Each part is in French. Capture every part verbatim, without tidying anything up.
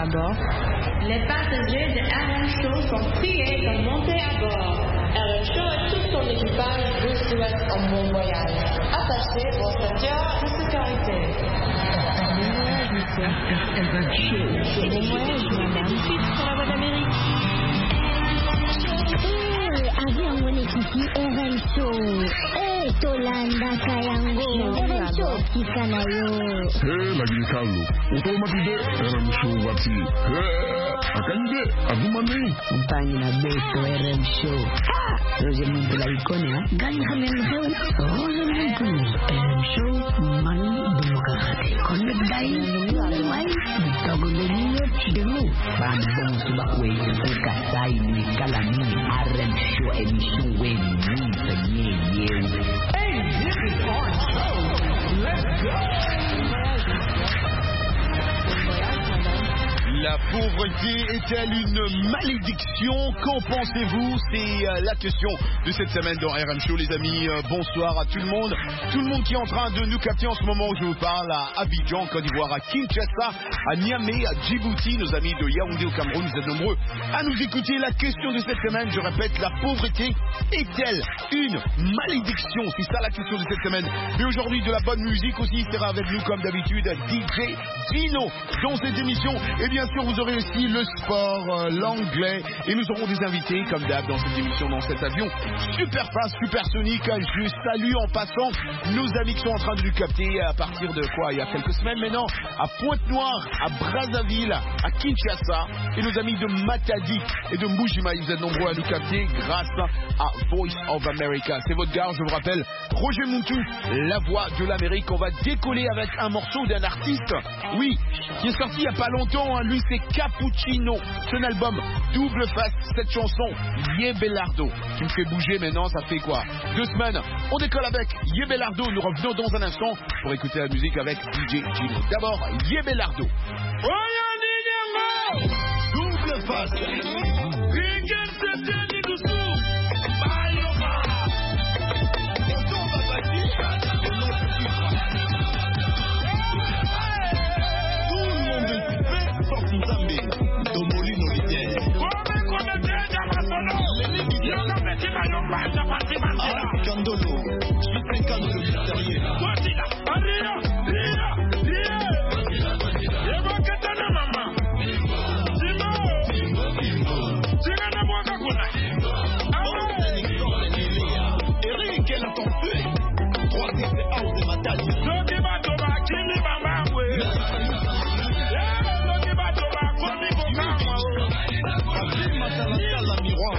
à bord. Les passagers de R M Show sont priés de monter à bord. R M Show et tout son équipage vous souhaitent un bon voyage. Attachez vos ceintures de sécurité. Bon voyage, monsieur. R M Show. Bon voyage, madame. Suite sur la voie d'Amérique. Avion mwenyekiti R M Show. Eh, Tolanda Kayango. R M Show kika nayo. Eh, lagi kalu. Otomatis R M Show wati. Eh, akanje agumane. Mpangi na beto R M Show. Ah, Roger Muntu la ikone ha. Gani kame mheo. Roger Muntu. R M Show mani demokrati. Kone dai mai. Bitogo deniyo chidemu. Bani bomu suba kwe kuka sai ni kalani R M Show emission we ni penye yewe. Hey, this is our show. Let's go. La pauvreté est-elle une malédiction? Qu'en pensez-vous? C'est euh, la question de cette semaine dans R M Show, les amis. Euh, bonsoir à tout le monde. Tout le monde qui est en train de nous capter en ce moment où je vous parle, à Abidjan, Côte d'Ivoire, à Kinshasa, à Niamey, à Djibouti, nos amis de Yaoundé au Cameroun, vous êtes nombreux à nous écouter. La question de cette semaine, je répète, la pauvreté est-elle une malédiction? C'est ça la question de cette semaine. Mais aujourd'hui, de la bonne musique aussi, il sera avec nous comme d'habitude D J Dino dans cette émission. Et bien sûr, vous aurez aussi le sport, euh, l'anglais, et nous aurons des invités comme d'hab dans cette émission, dans cet avion super fast, supersonique. Je salue en passant nos amis qui sont en train de nous capter à partir de quoi, il y a quelques semaines maintenant, à Pointe-Noire, à Brazzaville, à Kinshasa, et nos amis de Matadi et de Mbuji-Mayi. Vous êtes nombreux à nous capter grâce à Voice of America. C'est votre gars, je vous rappelle, Roger Muntu, la voix de l'Amérique. On va décoller avec un morceau d'un artiste, oui, qui est sorti il n'y a pas longtemps, hein. Lui c'est Cappuccino, son album double face, cette chanson Yebelardo qui me fait bouger maintenant. Ça fait quoi, deux semaines? On décolle avec Yebelardo. Nous revenons dans un instant pour écouter la musique avec D J Gino. D'abord Yebelardo. Double face. Candolo, je fais calme de sérieux. Eric, elle a ton feu. Trois c'est out de ma taille. La miroir.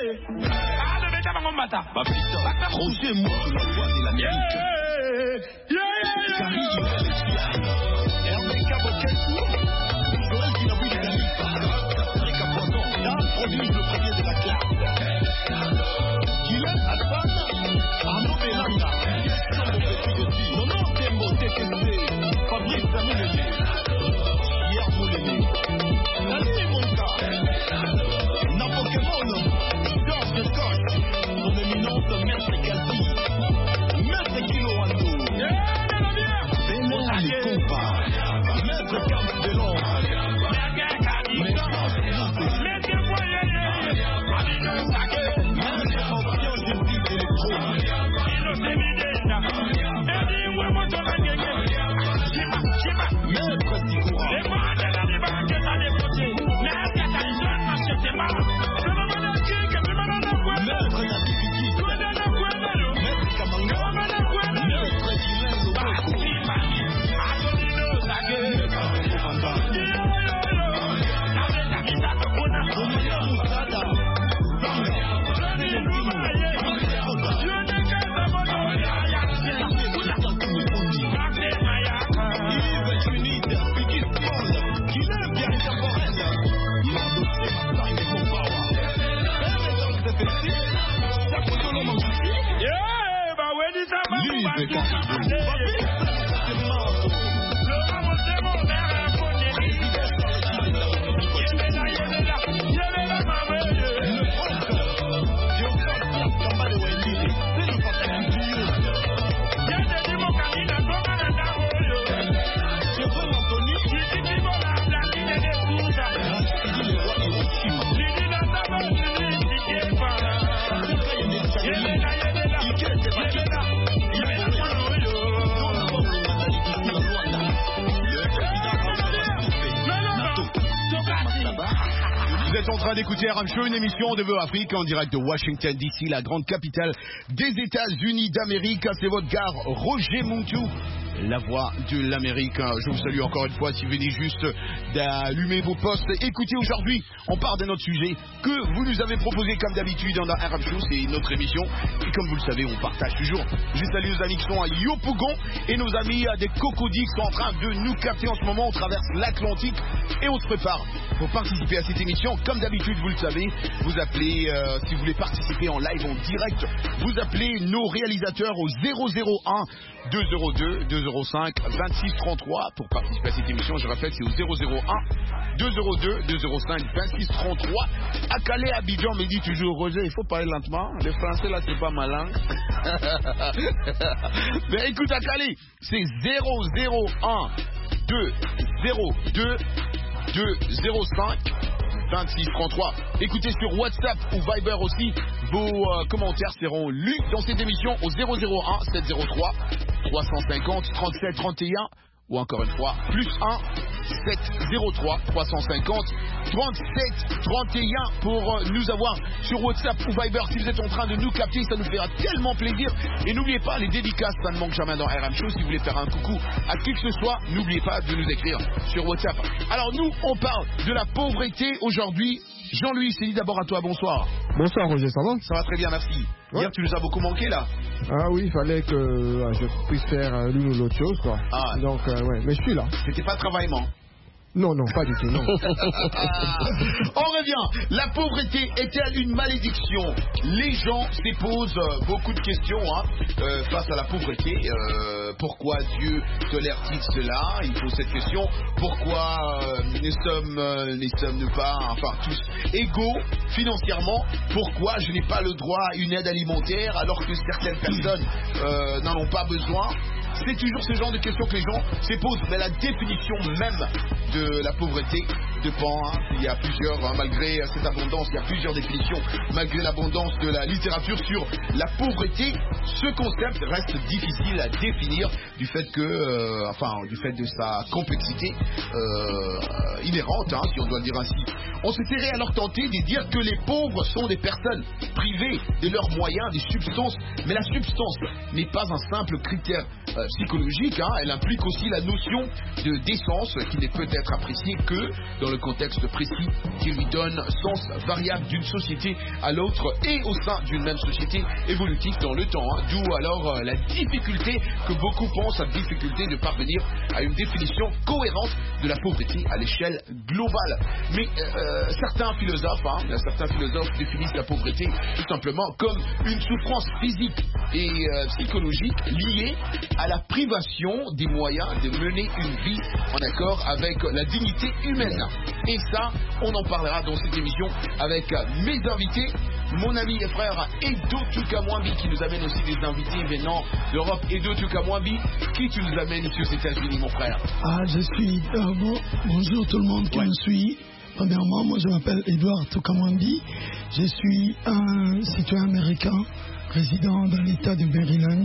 Roger Moutou, la voix de l'Amérique. Carrie Hervé Caboquet, Joël Guinabou Khalifa, Eric Apoison, Dan Produit, le premier de la classe. Guylaine Hassan, Arnaud Belanda, Christian Bopeti, Nono Tembo T K C, Fabrice Samilene, Pierre Mouléné, Nani Monka, Napokémon, Georges Scott, son éminence Maître Gazi, Maître Kilo Wando, Bénin les compas, Maître Campbellon, En train d'écouter R M Show, une émission de Vœux Afrique en direct de Washington D C, la grande capitale des États-Unis d'Amérique. C'est votre gars Roger Moutou, la voix de l'Amérique. Je vous salue encore une fois si vous venez juste d'allumer vos postes. Écoutez, aujourd'hui, on part de notre sujet que vous nous avez proposé comme d'habitude dans la R M Show. C'est notre émission et comme vous le savez, on partage toujours. Je salue nos amis qui sont à Yopougon et nos amis des Cocody qui sont en train de nous capter en ce moment. On traverse l'Atlantique et on se prépare pour participer à cette émission. Comme d'habitude, vous le savez, vous appelez, euh, si vous voulez participer en live, en direct, vous appelez nos réalisateurs au zéro zéro un deux zéro deux deux zéro cinq vingt-six trente-trois pour participer à cette émission. Je répète, c'est au zéro zéro un deux zéro deux deux zéro cinq vingt-six trente-trois. À Calais, Abidjan, me dit toujours, Roger, il faut parler lentement. Le français, là, c'est pas ma langue. Mais écoute, à Calais, c'est zéro zéro un deux zéro deux deux zéro cinq vingt-six trente-trois. Écoutez sur WhatsApp ou Viber aussi. Vos euh, commentaires seront lus dans cette émission au zéro zéro un sept zéro trois trois cent cinquante trente-sept trente et un ou encore une fois plus un sept zéro trois trois cent cinquante trente-sept trente et un pour euh, nous avoir sur WhatsApp ou Viber. Si vous êtes en train de nous capter, ça nous fera tellement plaisir. Et n'oubliez pas, les dédicaces, ça ne manque jamais dans R M Show. Si vous voulez faire un coucou à qui que ce soit, n'oubliez pas de nous écrire sur WhatsApp. Alors nous, on parle de la pauvreté aujourd'hui. Jean-Louis, c'est dit d'abord à toi, bonsoir. Bonsoir Roger, ça va? Ça va très bien, merci. Ouais. Hier, tu nous as beaucoup manqué là. Ah oui, il fallait que euh, je puisse faire euh, l'une ou l'autre chose, quoi. Ah. Donc, euh, ouais, mais je suis là. C'était pas de travaillement. Non, non, pas du tout, non. On revient. La pauvreté est-elle une malédiction? Les gens se posent euh, beaucoup de questions hein, euh, face à la pauvreté. Euh, pourquoi Dieu tolère-t-il cela? Il pose cette question. Pourquoi euh, nous sommes, euh, nous sommes pas, enfin tous égaux financièrement? Pourquoi je n'ai pas le droit à une aide alimentaire alors que certaines personnes euh, n'en ont pas besoin? C'est toujours ce genre de questions que les gens se posent. Mais la définition même de la pauvreté dépend. Hein. Il y a plusieurs, hein, malgré cette abondance, il y a plusieurs définitions. Malgré l'abondance de la littérature sur la pauvreté, ce concept reste difficile à définir du fait que, euh, enfin, du fait de sa complexité euh, inhérente, hein, si on doit le dire ainsi. On se serait alors tenté de dire que les pauvres sont des personnes privées de leurs moyens, des substances. Mais la substance n'est pas un simple critère euh, psychologique, hein. Elle implique aussi la notion de décence qui ne peut être appréciée que dans dans le contexte précis qui lui donne sens variable d'une société à l'autre et au sein d'une même société évolutive dans le temps. Hein. D'où alors euh, la difficulté que beaucoup pensent, la difficulté de parvenir à une définition cohérente de la pauvreté à l'échelle globale. Mais euh, certains philosophes, hein, certains philosophes définissent la pauvreté tout simplement comme une souffrance physique et euh, psychologique liée à la privation des moyens de mener une vie en accord avec la dignité humaine. Et ça, on en parlera dans cette émission avec mes invités, mon ami et frère Edo Tukamwambi qui nous amène aussi des invités venant d'Europe. Edo Tukamwambi, qui tu nous amènes ici aux États-Unis, mon frère? Ah, je suis. Euh, bon, bonjour tout le monde qui ouais. me suit. Premièrement, moi je m'appelle Edouard Tukamwambi. Je suis un citoyen américain résident dans l'État de Maryland.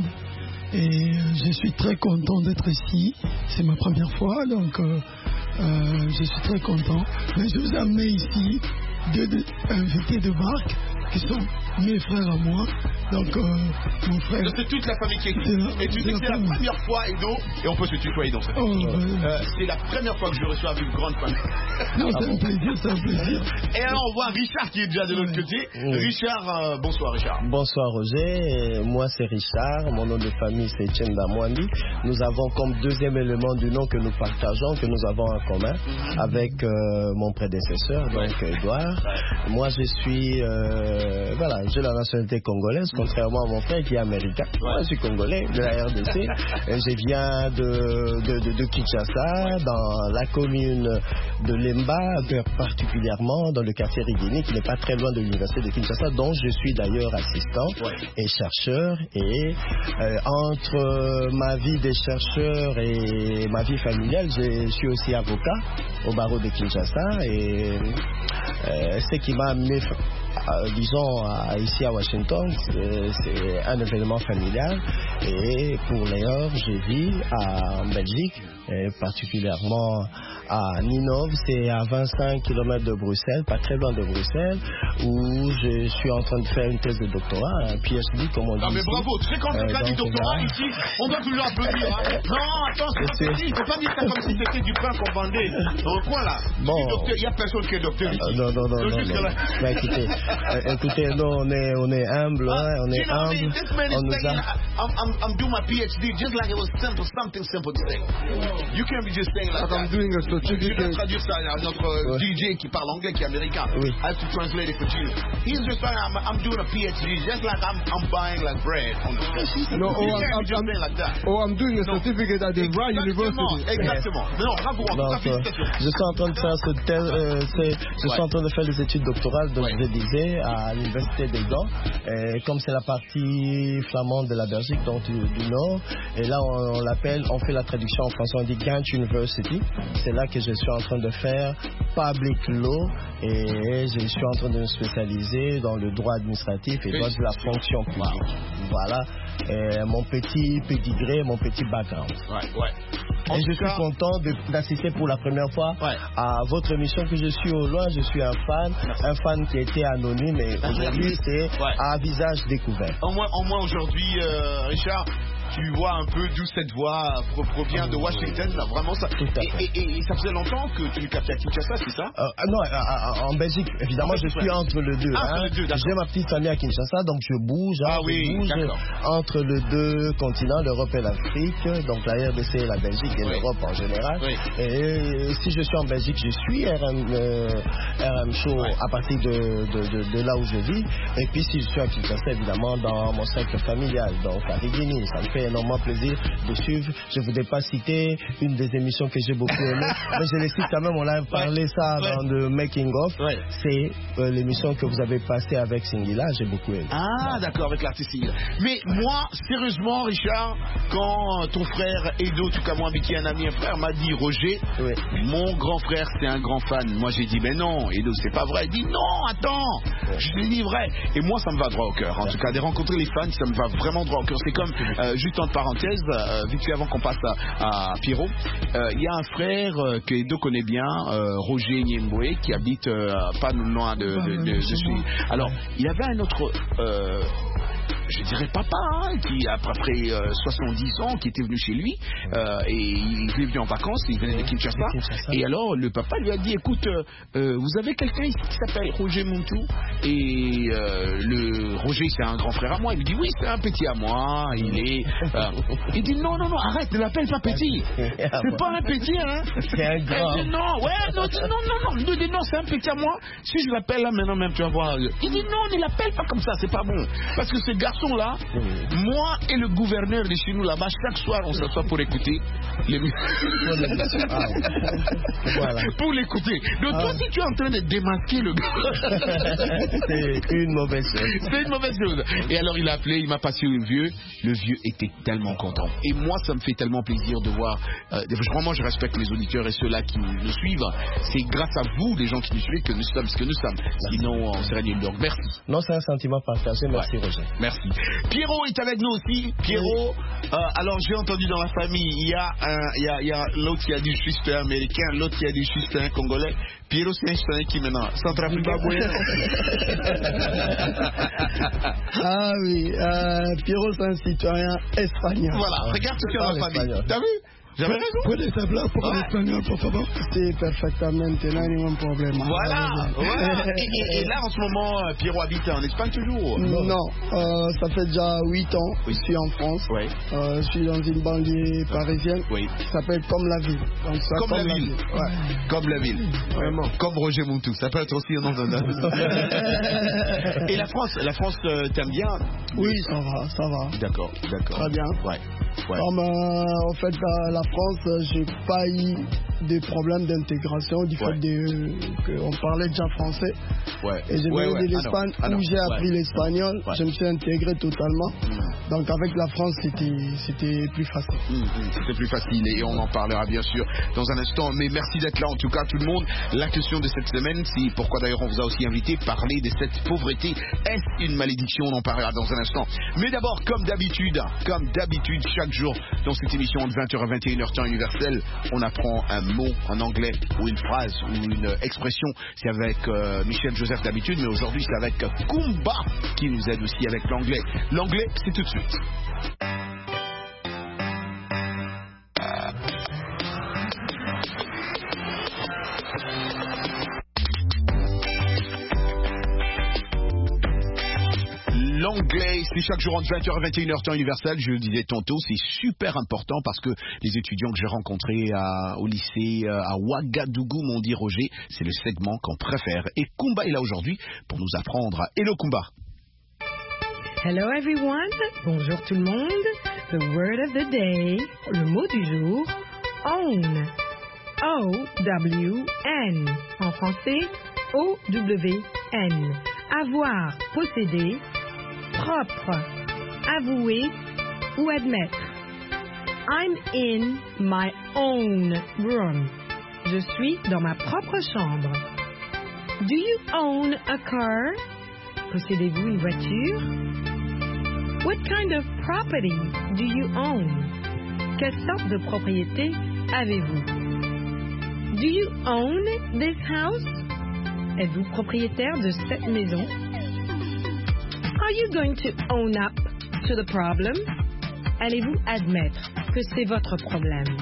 Et je suis très content d'être ici. C'est ma première fois, donc euh, euh, je suis très content. Mais je vous ai amené ici deux, deux invités de marque qui sont mes frères à moi. Donc, euh, mon frère. C'est toute la famille qui est ici. Et tu sais que c'est la première fois, Edo, et on peut se tutoyer dans cette émission. Oh, ouais. euh, c'est la première fois que je reçois une grande famille. Non, c'est un plaisir, c'est un plaisir. Et alors, on voit Richard qui est déjà de l'autre ouais. côté. Oui. Richard, euh, bonsoir, Richard. Bonsoir, Roger. Moi, c'est Richard. Mon nom de famille, c'est Tchenda Mwambi. Nous avons comme deuxième élément du nom que nous partageons, que nous avons en commun mm-hmm. avec euh, mon prédécesseur, ouais. donc Edouard. Ouais. Moi, je suis. Euh, voilà, j'ai la nationalité congolaise, contrairement à mon frère qui est américain. Ouais. Moi, je suis congolais de la R D C. Je viens de, de, de, de Kinshasa, dans la commune de Lemba, particulièrement dans le quartier Rigini, qui n'est pas très loin de l'université de Kinshasa, dont je suis d'ailleurs assistant ouais. et chercheur. Et euh, entre ma vie de chercheur et ma vie familiale, je suis aussi avocat au barreau de Kinshasa. Et euh, ce qui m'a amené, euh, disons, à, ici à Washington, c'est, c'est un événement familial. Et pour l'ailleurs, je vis à, en Belgique, et particulièrement à Ninove, c'est à vingt-cinq kilomètres de Bruxelles, pas très loin de Bruxelles, où je suis en train de faire une thèse de doctorat, un P H D comme on dit. Non mais ici. bravo, tu sais quand on fait du doctorat là. Ici, on doit toujours applaudir. Hein. Non, attends, c'est pas il faut pas dire ça comme si c'était du pain qu'on vendait dans le coin là. Bon. Il n'y a personne qui est docteur ici. Euh, non, non, non, non, non, non. Mais écoutez, euh, écoutez, non, on est, on est humble, uh, hein, on est humble. On nous a... I'm, I'm, I'm doing my P H D just like it was simple, something simple to say. You can't be just saying like that. I'm doing a Je vais traduire ça à notre ouais. D J qui parle anglais, qui est américain. Oui. I have to translate it for you. He's just saying I'm, I'm doing a P H D just like I'm, I'm buying like bread on the street. No, you oh, can't I'm, be just I'm, saying like that. Oh, I'm doing a no. certificate at the Brown University. Exactement. Non, bravo, en tout cas, félicitations. Je suis en train de faire ce tel, euh, je suis en train de faire des études doctorales, donc ouais. je disais, à l'université des Gants. Et comme c'est la partie flamande de la Belgique, donc du, du Nord, et là on, on l'appelle, on fait la traduction en français, on dit Ghent University. C'est là que je suis en train de faire public law et je suis en train de me spécialiser dans le droit administratif et droit de la fonction publique. Voilà et mon petit pédigré, mon petit background. Ouais, ouais. Et je suis content de, d'assister pour la première fois ouais. à votre émission que je suis au loin. Je suis un fan, un fan qui a été anonyme et aujourd'hui c'est ouais. à visage découvert. Au moins, au moins aujourd'hui, euh, Richard, tu vois un peu d'où cette voix provient de Washington, là, vraiment ça. Et, et, et, et ça faisait longtemps que tu captais à Kinshasa, c'est ça? euh, Non, euh, en Belgique, évidemment, en Belgique, je suis ouais. entre les deux. Ah, hein. le deux J'ai ma petite famille à Kinshasa, donc je bouge, hein, ah, je oui, bouge d'accord. entre les deux continents, l'Europe et l'Afrique, donc la R D C et la Belgique et oui. l'Europe en général. Oui. Et si je suis en Belgique, je suis R M, euh, R M Show ouais. à partir de, de, de, de là où je vis. Et puis si je suis à Kinshasa, évidemment, dans mon cercle familial, donc à Rigini, ça me fait énormément plaisir de suivre. Je ne voudrais pas citer une des émissions que j'ai beaucoup aimées, mais je les cite quand même, on a parlé ça ouais. dans le making of. Ouais. C'est euh, l'émission que vous avez passée avec Singila, j'ai beaucoup aimé. Ah, d'accord, avec l'artiste Singila. Mais moi, sérieusement, Richard, quand ton frère Edo Tukamwambi, qui est un ami, un frère, m'a dit Roger, ouais. mon grand frère, c'est un grand fan. Moi, j'ai dit, mais non, Edo, c'est pas vrai. Il dit, non, attends, ouais. je lui dis vrai. Et moi, ça me va droit au cœur. En ouais. tout cas, de rencontrer les fans, ça me va vraiment droit au cœur. C'est comme, euh, juste en parenthèse, Euh, vite fait avant qu'on passe à, à Pierrot, il euh, y a un frère euh, que Edo connaît bien, euh, Roger Nyemboué, qui habite euh, pas loin de, de, de, de, de, de Alors, il avait un autre euh, je dirais papa, hein, qui après euh, soixante-dix ans, qui était venu chez lui, euh, et il est venu en vacances, il venait de Kinshasa, Kinshasa. Et alors le papa lui a dit, écoute, euh, euh, vous avez quelqu'un ici qui s'appelle Roger Muntu, et euh, le Roger c'est un grand frère à moi. Il lui dit, oui, c'est un petit à moi, il est... Euh, il dit, non, non, non, arrête, ne l'appelle pas petit, c'est pas un petit, hein. C'est un grand. Il dit, non, ouais, non, non, non, non, il dit, non, c'est un petit à moi, si je l'appelle là maintenant même, tu vas voir. Il dit, non, ne l'appelle pas comme ça, c'est pas bon, parce que ce garçon-là, moi et le gouverneur de chez nous là-bas, chaque soir, on s'assoit pour écouter les... ah, voilà. Pour l'écouter. Donc ah. toi, si tu es en train de démasquer le gars, c'est une mauvaise chose. C'est une mauvaise chose. Et alors il a appelé, il m'a passé le vieux. Le vieux était tellement content. Et moi, ça me fait tellement plaisir de voir. Euh, vraiment, je respecte les auditeurs et ceux-là qui nous suivent. C'est grâce à vous, les gens qui nous suivent, que nous sommes ce que nous sommes. Sinon, on serait nuls. Donc merci. Non, c'est un sentiment partagé. Merci, ouais. Roger. Merci. Pierrot est avec nous aussi. Pierrot, euh, alors j'ai entendu dans la famille, il y a, un, il y a, il y a l'autre qui a dit je suis citoyen américain, l'autre qui a dit je suis citoyen congolais. Pierrot, c'est un citoyen qui maintenant centrafricain. Ah oui, euh, Pierrot, c'est un citoyen espagnol. Voilà, regarde ce qu'il y a dans la famille. T'as vu? J'avais raison. Puedes hablar por ouais. espagnol, por favor. Sí, perfectamente, no hay ningún problema. Voilà, voilà. Et, et, et là, en ce moment, Pierrot habite en Espagne toujours? Non, non euh, ça fait déjà huit ans que oui. je suis en France. Oui. Euh, je suis dans une banlieue parisienne oui. qui s'appelle Comme la ville. Donc, ça, comme, comme la ville. ville. Ouais. Comme la ville. Vraiment. Comme Roger Muntu. Ça peut être aussi un nom d'un homme. Et la France, la France euh, t'aime bien? Oui, ça va, ça va. D'accord, d'accord. Très bien. Ouais. Ouais. Comme euh, en fait la, la France, j'ai pas eu de problème d'intégration du ouais. fait de, qu'on parlait déjà français. Ouais. Et j'ai ouais, venu ouais. de l'Espagne ah où j'ai appris ouais. l'espagnol. Ouais. Je me suis intégré totalement. Mmh. Donc avec la France, c'était, c'était plus facile. Mmh, mmh. C'était plus facile et on en parlera bien sûr dans un instant. Mais merci d'être là en tout cas tout le monde. La question de cette semaine, c'est pourquoi d'ailleurs on vous a aussi invité parler de cette pauvreté. Est-ce une malédiction? On en parlera dans un instant. Mais d'abord, comme d'habitude, comme d'habitude, chaque jour dans cette émission de vingt heures à vingt et une heures temps universel, on apprend un mot en anglais ou une phrase ou une expression. C'est avec euh, Michel Joseph d'habitude, mais aujourd'hui c'est avec Kumba qui nous aide aussi avec l'anglais. L'anglais, c'est tout de suite. L'anglais, c'est chaque jour entre vingt heures et vingt et une heures temps universel. Je le disais tantôt, c'est super important parce que les étudiants que j'ai rencontrés à, au lycée à Ouagadougou m'ont dit Roger, c'est le segment qu'on préfère. Et Kumba est là aujourd'hui pour nous apprendre. Hello Kumba. Hello everyone. Bonjour tout le monde. The word of the day, le mot du jour, own. O W N. En français, O W N. Avoir, posséder. Propre, avouer ou admettre. I'm in my own room. Je suis dans ma propre chambre. Do you own a car? Possédez-vous une voiture? What kind of property do you own? Quelle sorte de propriété avez-vous? Do you own this house? Êtes-vous propriétaire de cette maison? Are you going to own up to the problem? Allez-vous admettre que c'est votre problème?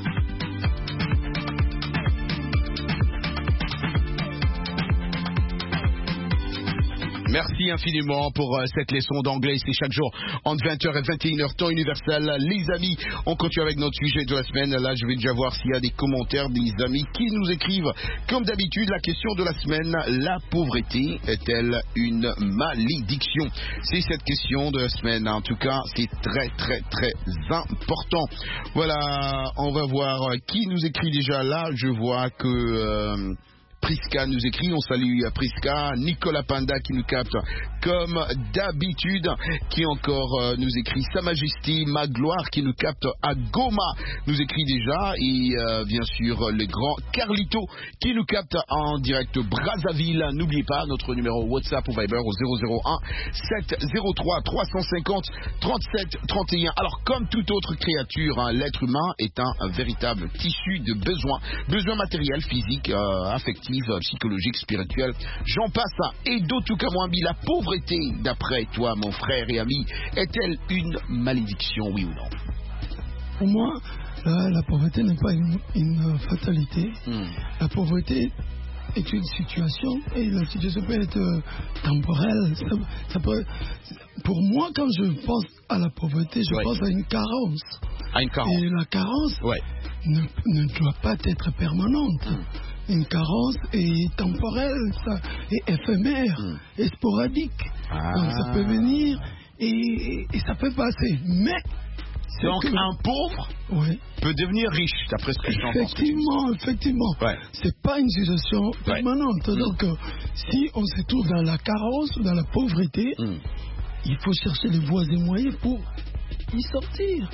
Merci infiniment pour euh, cette leçon d'anglais. C'est chaque jour entre vingt heures et vingt et une heures temps universel. Les amis, on continue avec notre sujet de la semaine. Là, je vais déjà voir s'il y a des commentaires des amis qui nous écrivent. Comme d'habitude, la question de la semaine, la pauvreté est-elle une malédiction? C'est cette question de la semaine. En tout cas, c'est très, très, très important. Voilà, on va voir qui nous écrit déjà là. Je vois que... Euh Priska nous écrit, on salue Priska, Nicolas Panda qui nous capte comme d'habitude, qui encore euh, nous écrit Sa Majesté, Ma Gloire qui nous capte à Goma, nous écrit déjà, et euh, bien sûr le grand Carlito qui nous capte en direct Brazzaville. N'oubliez pas notre numéro WhatsApp ou Viber au zéro zéro un sept zéro trois trois cent cinquante trente-sept trente et un. Alors comme toute autre créature, hein, l'être humain est un, un véritable tissu de besoins, besoins matériels, physiques, euh, affectifs, cognitive, psychologique, spirituelle. J'en passe à Edo Tukamwambi. La pauvreté, d'après toi, mon frère et ami, est-elle une malédiction, oui ou non? Pour moi, la, la pauvreté n'est pas une, une fatalité. Mm. La pauvreté est une situation et la situation peut être euh, temporelle. Ça, ça peut, pour moi, quand je pense à la pauvreté, je ouais. pense à une carence. À une carence. Et la carence ouais. ne, ne doit pas être permanente. Mm. Une carence est temporelle, ça, est éphémère, mm. est sporadique. Ah. Donc ça peut venir et, et ça peut passer. Mais donc que... un pauvre oui. peut devenir riche, d'après ce que j'entends. Effectivement, effectivement. Ouais. C'est pas une situation permanente. Ouais. Donc, euh, si on se trouve dans la carence ou dans la pauvreté, mm. il faut chercher les voies et moyens pour y sortir.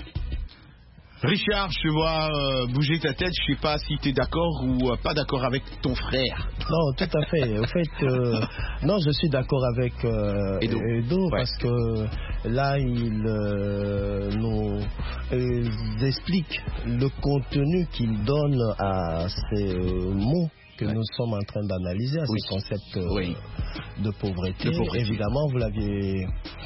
Richard, je te vois euh, bouger ta tête, je sais pas si tu es d'accord ou euh, pas d'accord avec ton frère. Non, tout à fait. Au fait, euh, non, je suis d'accord avec euh, Edo, Edo ouais. parce que là, il euh, nous euh, explique le contenu qu'il donne à ces mots que ouais. nous sommes en train d'analyser, à oui. ce concept euh, oui. de, pauvreté. de pauvreté. Évidemment, vous l'aviez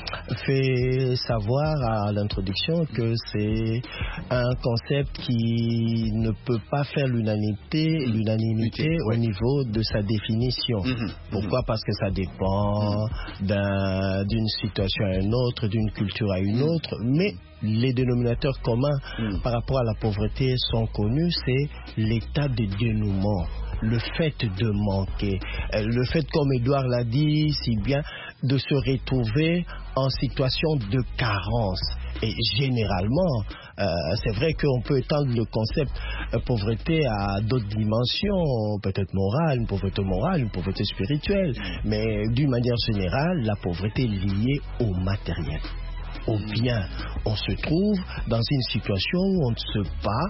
fait savoir à l'introduction que c'est un concept qui ne peut pas faire l'unanimité, l'unanimité ouais. au niveau de sa définition. Mm-hmm. Pourquoi? Mm-hmm. Parce que ça dépend mm-hmm. d'un, d'une situation à une autre, d'une culture à une mm-hmm. autre, mais les dénominateurs communs mm. par rapport à la pauvreté sont connus, c'est l'état de dénouement, le fait de manquer, le fait, comme Edouard l'a dit si bien, de se retrouver en situation de carence. Et généralement, euh, c'est vrai qu'on peut étendre le concept euh, pauvreté à d'autres dimensions, peut-être morale, une pauvreté morale, une pauvreté spirituelle, mais d'une manière générale, la pauvreté est liée au matériel. Ou bien on se trouve dans une situation où on ne sait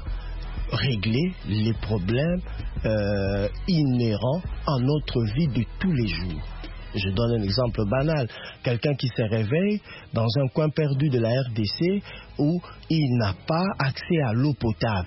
pas régler les problèmes euh, inhérents à notre vie de tous les jours. Je donne un exemple banal. Quelqu'un qui se réveille dans un coin perdu de la R D C où il n'a pas accès à l'eau potable.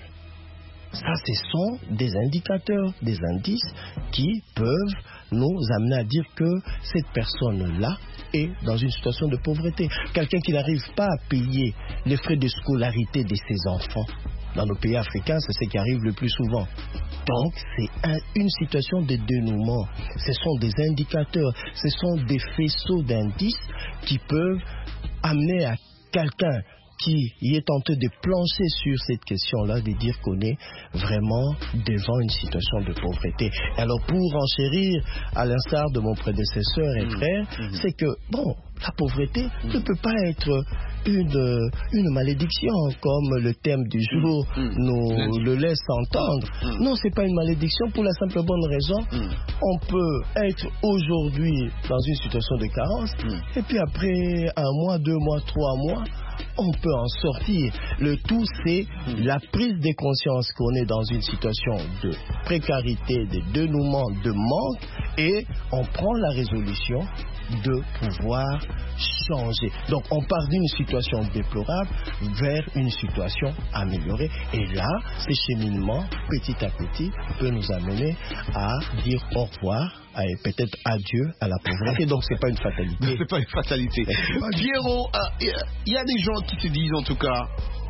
Ça, ce sont des indicateurs, des indices qui peuvent nous amener à dire que cette personne-là est dans une situation de pauvreté. Quelqu'un qui n'arrive pas à payer les frais de scolarité de ses enfants. Dans nos pays africains, c'est ce qui arrive le plus souvent. Donc, c'est un, une situation de dénouement. Ce sont des indicateurs, ce sont des faisceaux d'indices qui peuvent amener à quelqu'un qui est tenté de plancher sur cette question-là, de dire qu'on est vraiment devant une situation de pauvreté. Alors, pour enchérir, à l'instar de mon prédécesseur et mmh. frère, mmh. c'est que, bon, la pauvreté mmh. ne peut pas être une, une malédiction, comme le thème du jour mmh. nous mmh. le laisse entendre. Mmh. Non, c'est pas une malédiction pour la simple bonne raison. Mmh. On peut être aujourd'hui dans une situation de carence, mmh. et puis après un mois, deux mois, trois mois, on peut en sortir. Le tout, c'est mmh. la prise de conscience qu'on est dans une situation de précarité, de dénouement, de manque, et on prend la résolution de pouvoir changer. Donc on part d'une situation déplorable vers une situation améliorée. Et là, ce cheminement, petit à petit, peut nous amener à dire au revoir et peut-être adieu à la pauvreté. Donc c'est pas une fatalité. C'est pas une fatalité. Pierrot, il euh, y a des gens qui se disent en tout cas,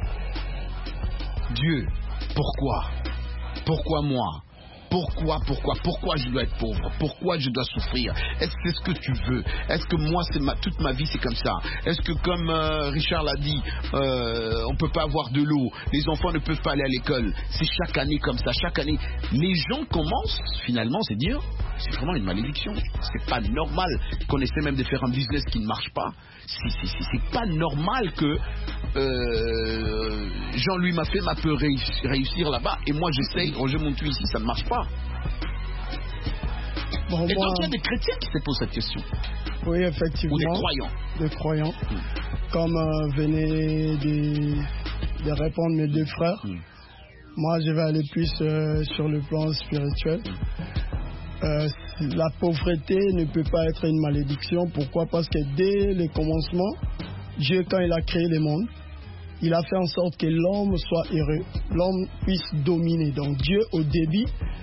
Dieu, pourquoi? Pourquoi moi? Pourquoi, pourquoi, pourquoi je dois être pauvre? Pourquoi je dois souffrir? Est-ce que c'est ce que tu veux? Est-ce que moi, c'est ma, toute ma vie, c'est comme ça? Est-ce que, comme euh, Richard l'a dit, euh, on ne peut pas avoir de l'eau, les enfants ne peuvent pas aller à l'école? C'est chaque année comme ça, chaque année. Les gens commencent, finalement, c'est dire, c'est vraiment une malédiction. C'est pas normal qu'on essaie même de faire un business qui ne marche pas. C'est, c'est, c'est pas normal que euh, Jean-Louis Maffé m'a peut réussir, réussir là-bas et moi j'essaye, je monte ici, ça ne marche pas. Bon, et moi... donc il y a des chrétiens qui se posent cette question. Oui, effectivement. Ou des croyants. Des croyants. Mmh. Comme euh, venaient de, de répondre mes deux frères. Mmh. Moi, je vais aller plus euh, sur le plan spirituel. Mmh. Euh, la pauvreté ne peut pas être une malédiction. Pourquoi? Parce que dès le commencement, Dieu, quand il a créé le monde, il a fait en sorte que l'homme soit heureux, l'homme puisse dominer. Donc Dieu, au début,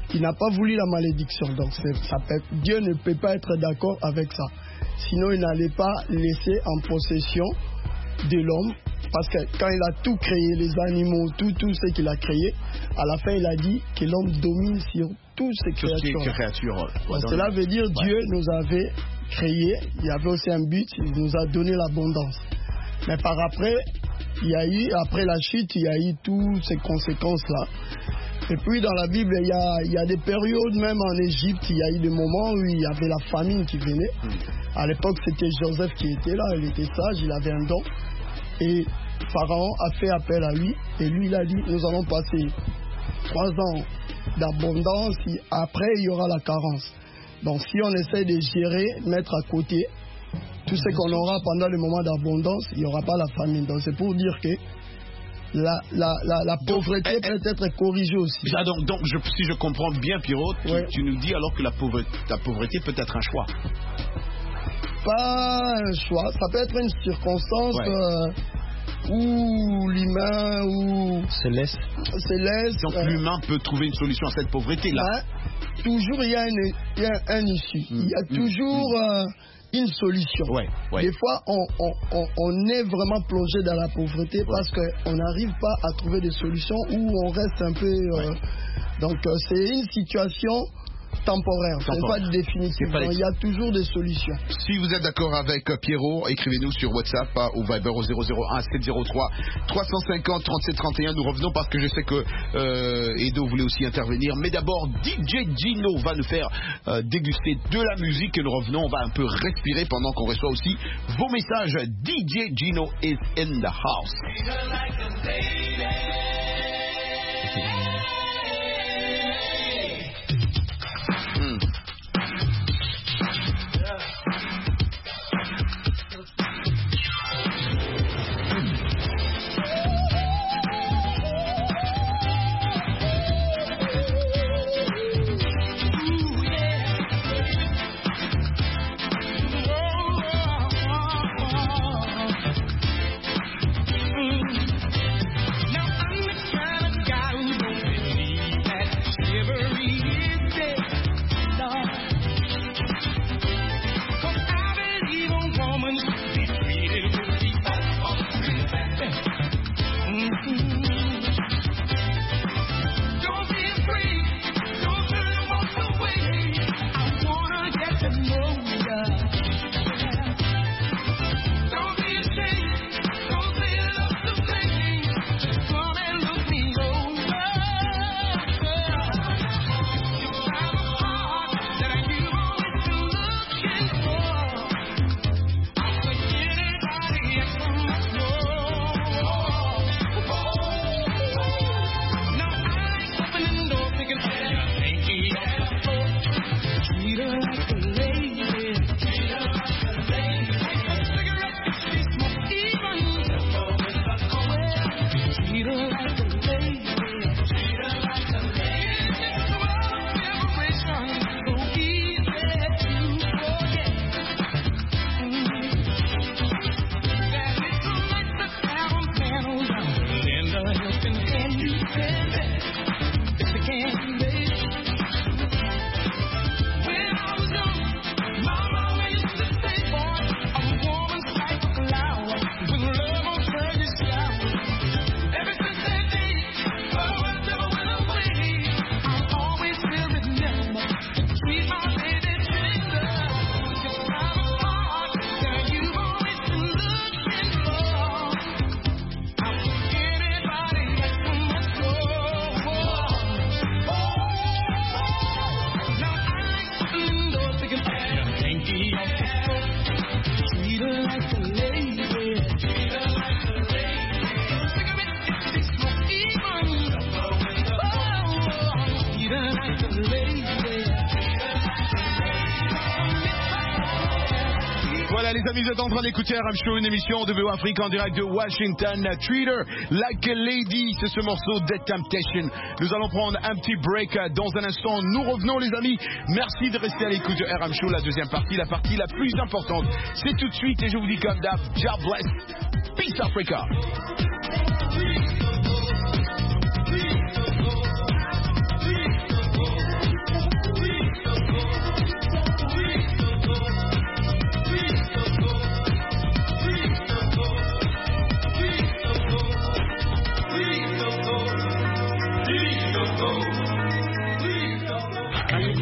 il n'a pas voulu la malédiction. Donc ça peut, Dieu ne peut pas être d'accord avec ça. Sinon, il n'allait pas laisser en possession de l'homme. Parce que quand il a tout créé, les animaux, tout, tout ce qu'il a créé, à la fin, il a dit que l'homme domine sur toutes ces créatures. créatures ouais, cela veut dire que ouais. Dieu nous avait créé, il y avait aussi un but, il nous a donné l'abondance. Mais par après, il y a eu, après la chute, il y a eu toutes ces conséquences-là. Et puis dans la Bible, il y, a, il y a des périodes, même en Égypte, il y a eu des moments où il y avait la famine qui venait. À l'époque, c'était Joseph qui était là, il était sage, il avait un don. Et Pharaon a fait appel à lui, et lui il a dit, nous allons passer trois ans d'abondance, et après il y aura la carence. Donc si on essaie de gérer, mettre à côté tout ce qu'on aura pendant le moment d'abondance, il n'y aura pas la famine. Donc c'est pour dire que la, la, la, la pauvreté donc, peut être corrigée aussi. Ah, donc, donc je, si je comprends bien, Pierrot, tu, ouais. tu nous dis alors que la pauvreté, la pauvreté peut être un choix. Pas un choix, ça peut être une circonstance ouais. euh, où l'humain ou se laisse. Se laisse donc euh, l'humain peut trouver une solution à cette pauvreté là. Hein, toujours il y a un, il y a un issue, mmh. il y a mmh. toujours mmh. Euh, une solution. Ouais, ouais. Des fois on, on, on, on est vraiment plongé dans la pauvreté ouais. parce qu'on n'arrive pas à trouver des solutions ou on reste un peu. Euh, ouais. Donc euh, c'est une situation temporaire, c'est pas définitif. Pas il y a toujours des solutions. Si vous êtes d'accord avec Pierrot, écrivez-nous sur WhatsApp hein, au Viber au zéro zéro un sept zéro trois trois cent cinquante trente-sept trente et un. Nous revenons parce que je sais que euh, Edo voulait aussi intervenir. Mais d'abord, D J Gino va nous faire euh, déguster de la musique et nous revenons. On va un peu respirer pendant qu'on reçoit aussi vos messages. D J Gino is in the house. Voilà les amis, vous êtes en train d'écouter R M Show, une émission de V O Afrique en direct de Washington. Treat her like a lady, c'est ce morceau de Temptation. Nous allons prendre un petit break dans un instant. Nous revenons les amis. Merci de rester à l'écoute de R M Show, la deuxième partie, la partie la plus importante. C'est tout de suite et je vous dis comme d'hab, God bless. Peace Africa.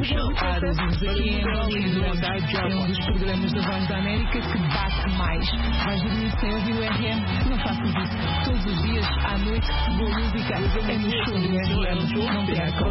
Show. Para os aqui em Berlim, é um dos programas da Voz da América que bate mais. Vais dormir sem ouvir o R M? Não faças isso. Todos os dias, à noite, boa música é no show do R M. Não percam.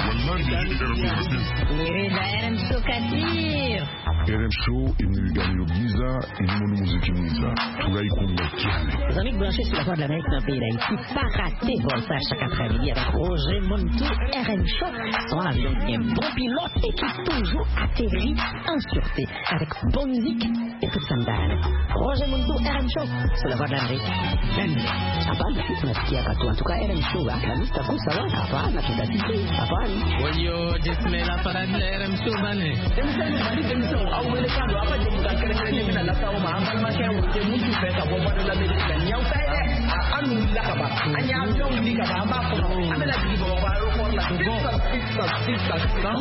Querida R M Show Katir. R M Show, il gagne le Giza, il monte musique Giza. Pour aller Les amis branchés sur la Voix de l'Amérique dans le pays d'Haïti, pas rater Voltaire chaque après-midi avec Roger Montou, R M Show, son avion qui est un bon pilote et qui toujours atterrit en sûreté avec bonne musique et tout ça me donne. Roger Montou, R M Show, sur la Voix de l'Amérique. Hapana, tunasikia watu en tout cas R M Show, akalista kusa wa hapana, tutatiki, hapana. Walio jesmela para de R M Show bane. Au mercado apa je bukan keren-keren nak tahu mah amal macam je muncul peta boba dalam Amerika yang saya anu dah apa hanya jom di ka apa apa ada lagi bawa baru pun lah sisa sisa sisa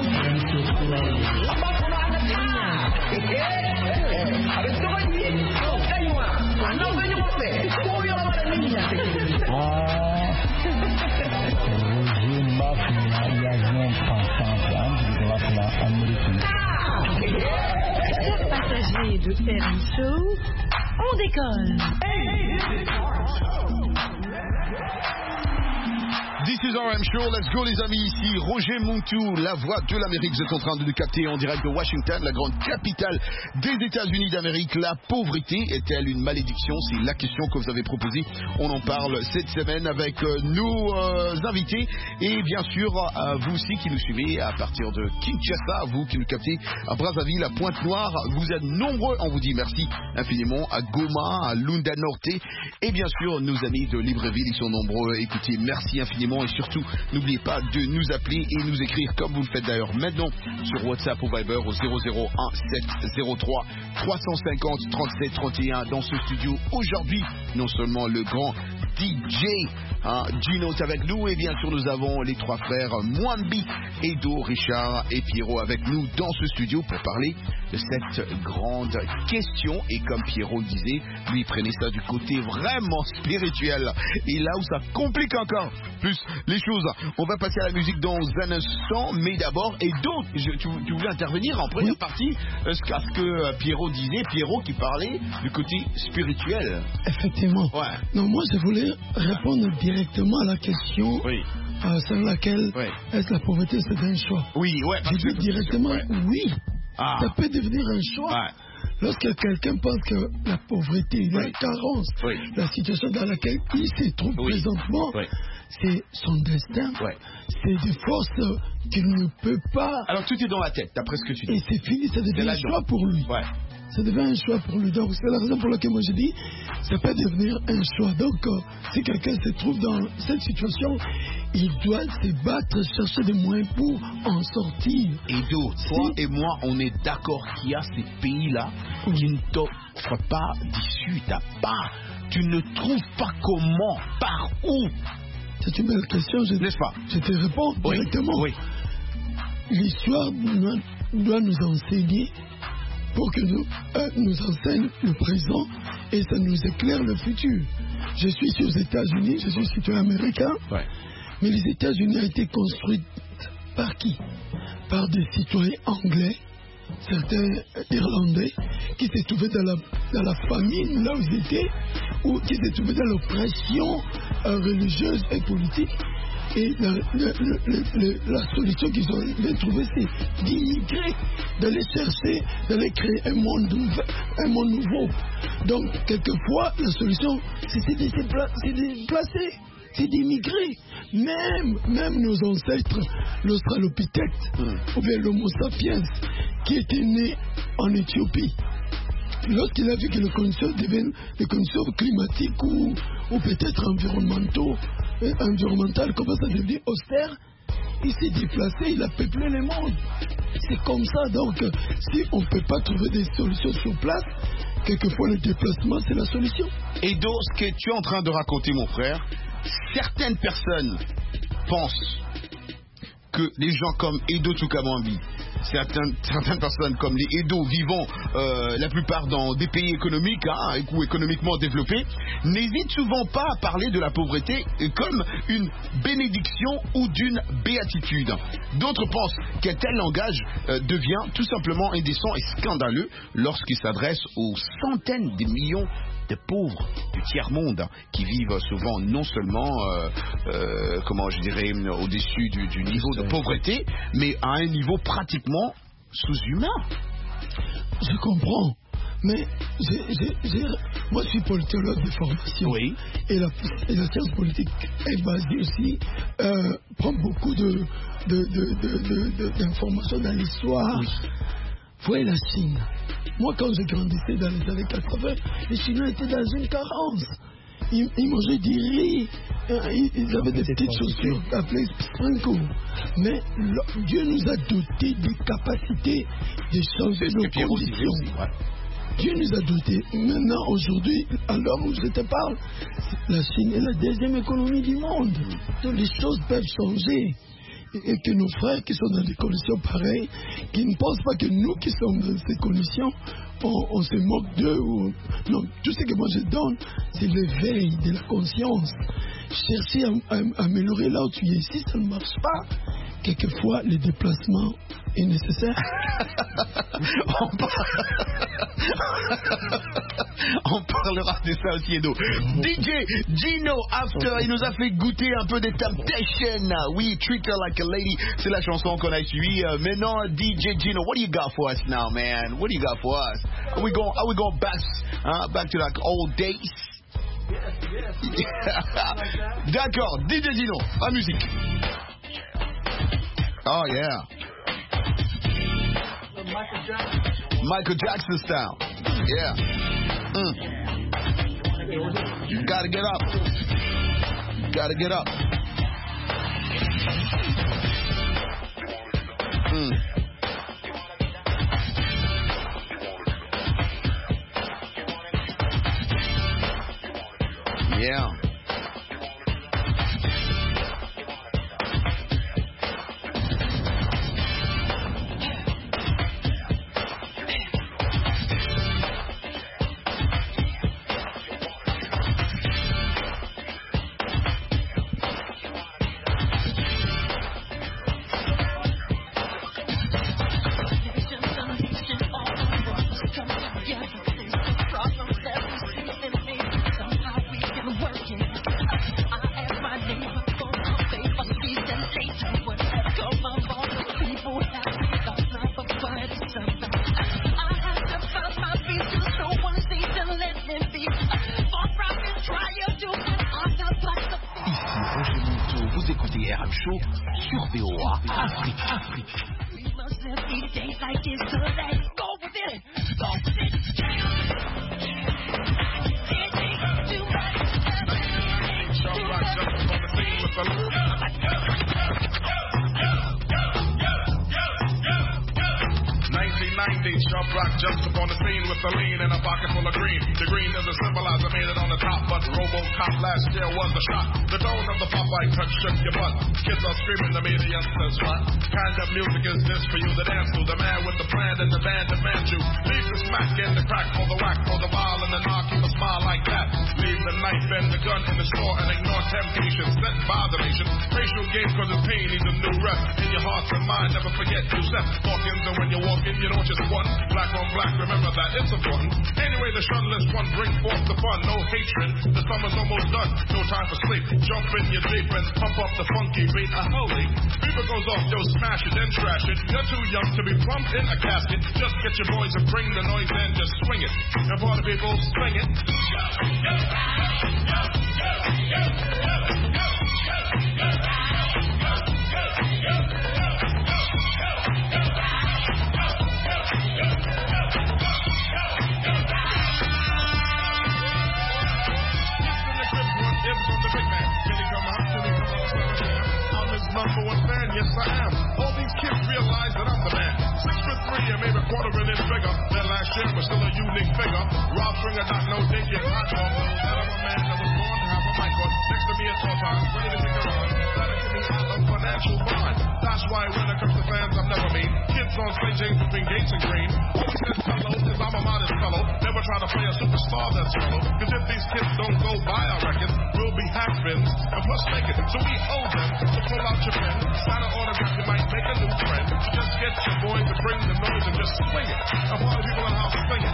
apa pun ada eh habis tu lagi kayuwa anda banyak apa kau yang ada ni ya ah je m'appelle ya non pensant de la Amérique. Chers passagers de R M Show, on décolle. This is R M Show, let's go les amis, ici Roger Montou, la voix de l'Amérique. Vous êtes en train de nous capter en direct de Washington, la grande capitale des États-Unis d'Amérique. La pauvreté est-elle une malédiction? C'est la question que vous avez proposée. On en parle cette semaine avec nos euh, invités et bien sûr euh, vous aussi qui nous suivez à partir de Kinshasa, vous qui nous captez à Brazzaville, à Pointe-Noire. Vous êtes nombreux, on vous dit merci infiniment, à Goma, à Lunda Norte et bien sûr nos amis de Libreville, ils sont nombreux. Écoutez, merci infiniment. Et surtout, n'oubliez pas de nous appeler et nous écrire comme vous le faites d'ailleurs maintenant sur WhatsApp ou Viber au zéro zéro un sept zéro trois trois cent cinquante trente-sept trente et un. Dans ce studio aujourd'hui, non seulement le grand D J hein, Gino est avec nous et bien sûr nous avons les trois frères Mwambi, Edo, Richard et Pierrot avec nous dans ce studio pour parler de cette grande question. Et comme Pierrot le disait, lui prenait ça du côté vraiment spirituel. Et là où ça complique encore plus les choses, on va passer à la musique dans un instant, mais d'abord, Edo, je, tu, tu voulais intervenir en première oui. partie à ce que Pierrot disait, Pierrot qui parlait du côté spirituel. Effectivement. Ouais. Non, moi je voulais répondre directement à la question oui. euh, sur laquelle oui. est-ce la pauvreté c'est un choix. Oui, ouais. Je dis directement ouais. oui. Ah. Ça peut devenir un choix. Ouais. Lorsque quelqu'un pense que la pauvreté, oui. la carence, oui. la situation dans laquelle il se trouve oui. présentement, oui. c'est son destin, ouais. c'est des forces qu'il ne peut pas. Alors tout est dans la tête, d'après ce que tu dis. Et c'est fini, ça devient un choix pour lui. Ouais. Ça devient un choix pour lui. Donc c'est la raison pour laquelle moi je dis, ça peut devenir un choix. Donc euh, si quelqu'un se trouve dans cette situation, il doit se battre, chercher des moyens pour en sortir. Et d'autres, si... toi et moi, on est d'accord qu'il y a ces pays-là oui. qui ne t'offrent pas d'issue. T'as pas, tu ne trouves pas comment, par où. C'est une belle question. Je, N'est-ce pas? Je te réponds oui. directement. Oui. L'histoire doit nous enseigner pour que nous, euh, nous enseigne le présent et ça nous éclaire le futur. Je suis aux États-Unis, je suis citoyen américain, ouais. mais les États-Unis ont été construits par qui? Par des citoyens anglais, certains Irlandais, qui se trouvaient dans la, dans la famine, là où ils étaient, ou qui se trouvaient dans l'oppression euh, religieuse et politique. Et la, la, la, la solution qu'ils ont trouvée, c'est d'immigrer, d'aller chercher, d'aller créer un monde, un monde nouveau. Donc, quelquefois, la solution, c'est de se déplacer, c'est d'immigrer. Même, même nos ancêtres, l'Australopithèque, mmh. ou bien l'Homo sapiens, qui était né en Éthiopie, lorsqu'il a vu que les conditions deviennent les conditions climatiques ou, ou peut-être environnementaux, euh, environnementales commencent à devenir austères, il s'est déplacé, il a peuplé le monde. C'est comme ça, donc si on ne peut pas trouver des solutions sur place, quelquefois le déplacement c'est la solution. Et donc ce que tu es en train de raconter mon frère, certaines personnes pensent que les gens comme Edo Tukamwambi, certaines, certaines personnes comme les Edo vivant euh, la plupart dans des pays économiques hein, ou économiquement développés, n'hésitent souvent pas à parler de la pauvreté comme une bénédiction ou d'une béatitude. D'autres pensent qu'un tel langage euh, devient tout simplement indécent et scandaleux lorsqu'il s'adresse aux centaines de millions de pauvres du tiers-monde qui vivent souvent non seulement, euh, euh, comment je dirais, au-dessus du, du niveau de pauvreté, mais à un niveau pratiquement sous-humain. Je comprends, mais j'ai, j'ai, j'ai... moi je suis politologue de formation. Oui. Et la, et la science politique est basée aussi, euh, prend beaucoup de, de, de, de, de, de, d'informations dans l'histoire. Oui. Voyez la Chine. Moi, quand j'ai grandissais dans les années quatre-vingts, les Chinois étaient dans une carence. Ils, ils mangeaient du riz, ils, ils avaient des petites chaussures appelées sprinkle. Mais le, Dieu nous a dotés des capacités de changer nos conditions. Aussi, ouais. Dieu nous a dotés. Maintenant, aujourd'hui, à l'heure où je te parle, la Chine est la deuxième économie du monde. Donc les choses peuvent changer. Et que nos frères qui sont dans des conditions pareilles, qui ne pensent pas que nous qui sommes dans ces conditions, on, on se moque d'eux. Ou... Non, tout ce que moi je donne, c'est l'éveil de la conscience. Chercher à, à, à améliorer là où tu es. Si ça ne marche pas, quelquefois, le déplacement est nécessaire. on, par... on parlera de ça aussi, Edo. D J Gino, after, il nous a fait goûter un peu des Temptations. Oui, Treat Her Like a Lady, c'est la chanson qu'on a suivie. Uh, maintenant, D J Gino, what do you got for us now, man? What do you got for us? Are we going, are we going back, uh, back to like old days? Yes, yes. D'accord, D J Gino, la musique. Oh yeah. Michael Jackson. Michael Jackson style. Yeah. Mm. You gotta get up. You gotta get up. Mm. Yeah. To be plumped in a casket, just get your boys and bring the noise in, just swing it. And for the people, swing it. Number one fan, yes I am. All these kids realize that I'm the man. Six foot three and maybe a quarter of an inch bigger than last year, but still a unique figure. Rob Stringer, not no dinky and hot dog. I'm a man that was born to have a mic on. Next to me at all times, ready to take a run. me out of financial bond. That's why when it comes to fans, I'm never mean. Kids on stage ain't between Gates and Green. Always says hello, cause I'm a modest fellow. Never try to play a superstar that's mellow. Cause if these kids don't go buy our records, we'll be hack-bins and plus naked. So we owe them to pull out your pen. Sign an autograph, you might make a new friend. Just get your boy to bring the noise and just swing it. I want the people in the house to sing it.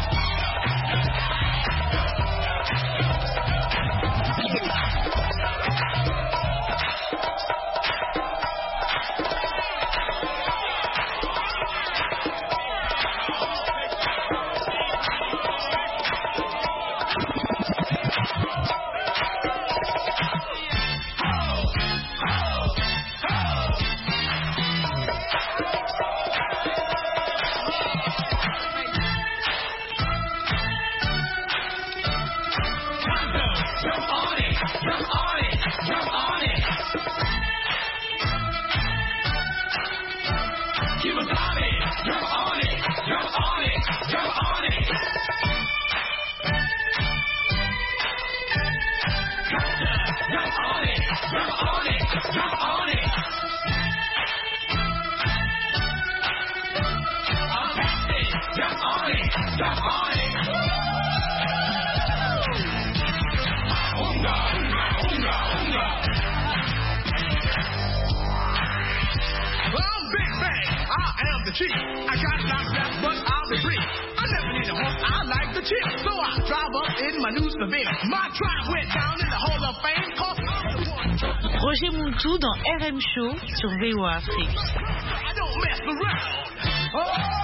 Chief. I got knocked out, but I'll be free. I never need a horse, I like the chip. So I drive up in my new Seville. My drive went down in the Hall of Fame. Cause Roger Moultou dans R M Show sur V O A Afrique. I don't mess around. Oh!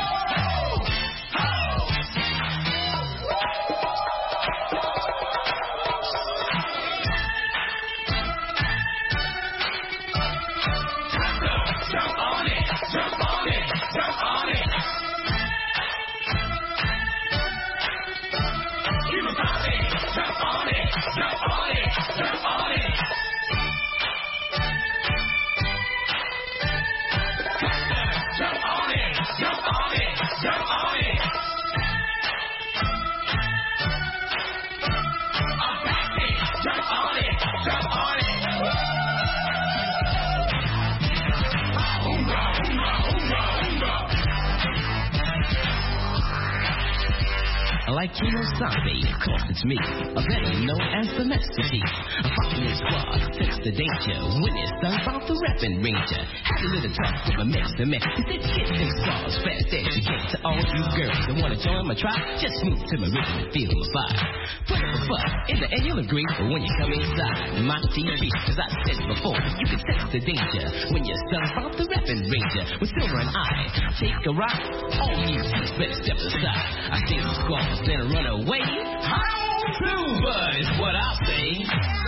Like Kemosabe, of course it's me, a better known as the Master Chief. A fucking squad, sense the danger, when it's done about the rapping ranger. Had a little talk with my master man, he said get them stars fast as you get. To all you girls that wanna join my tribe, just move to my rhythm and feel my vibe. Put up a fuck, in the end you'll agree, but when you come inside my T V, as I said before, you can sense the danger, when you're done about the rapping ranger. With Silver and I, take a ride, all you better step aside. I see the squad. Then run away. How Silver is what I say.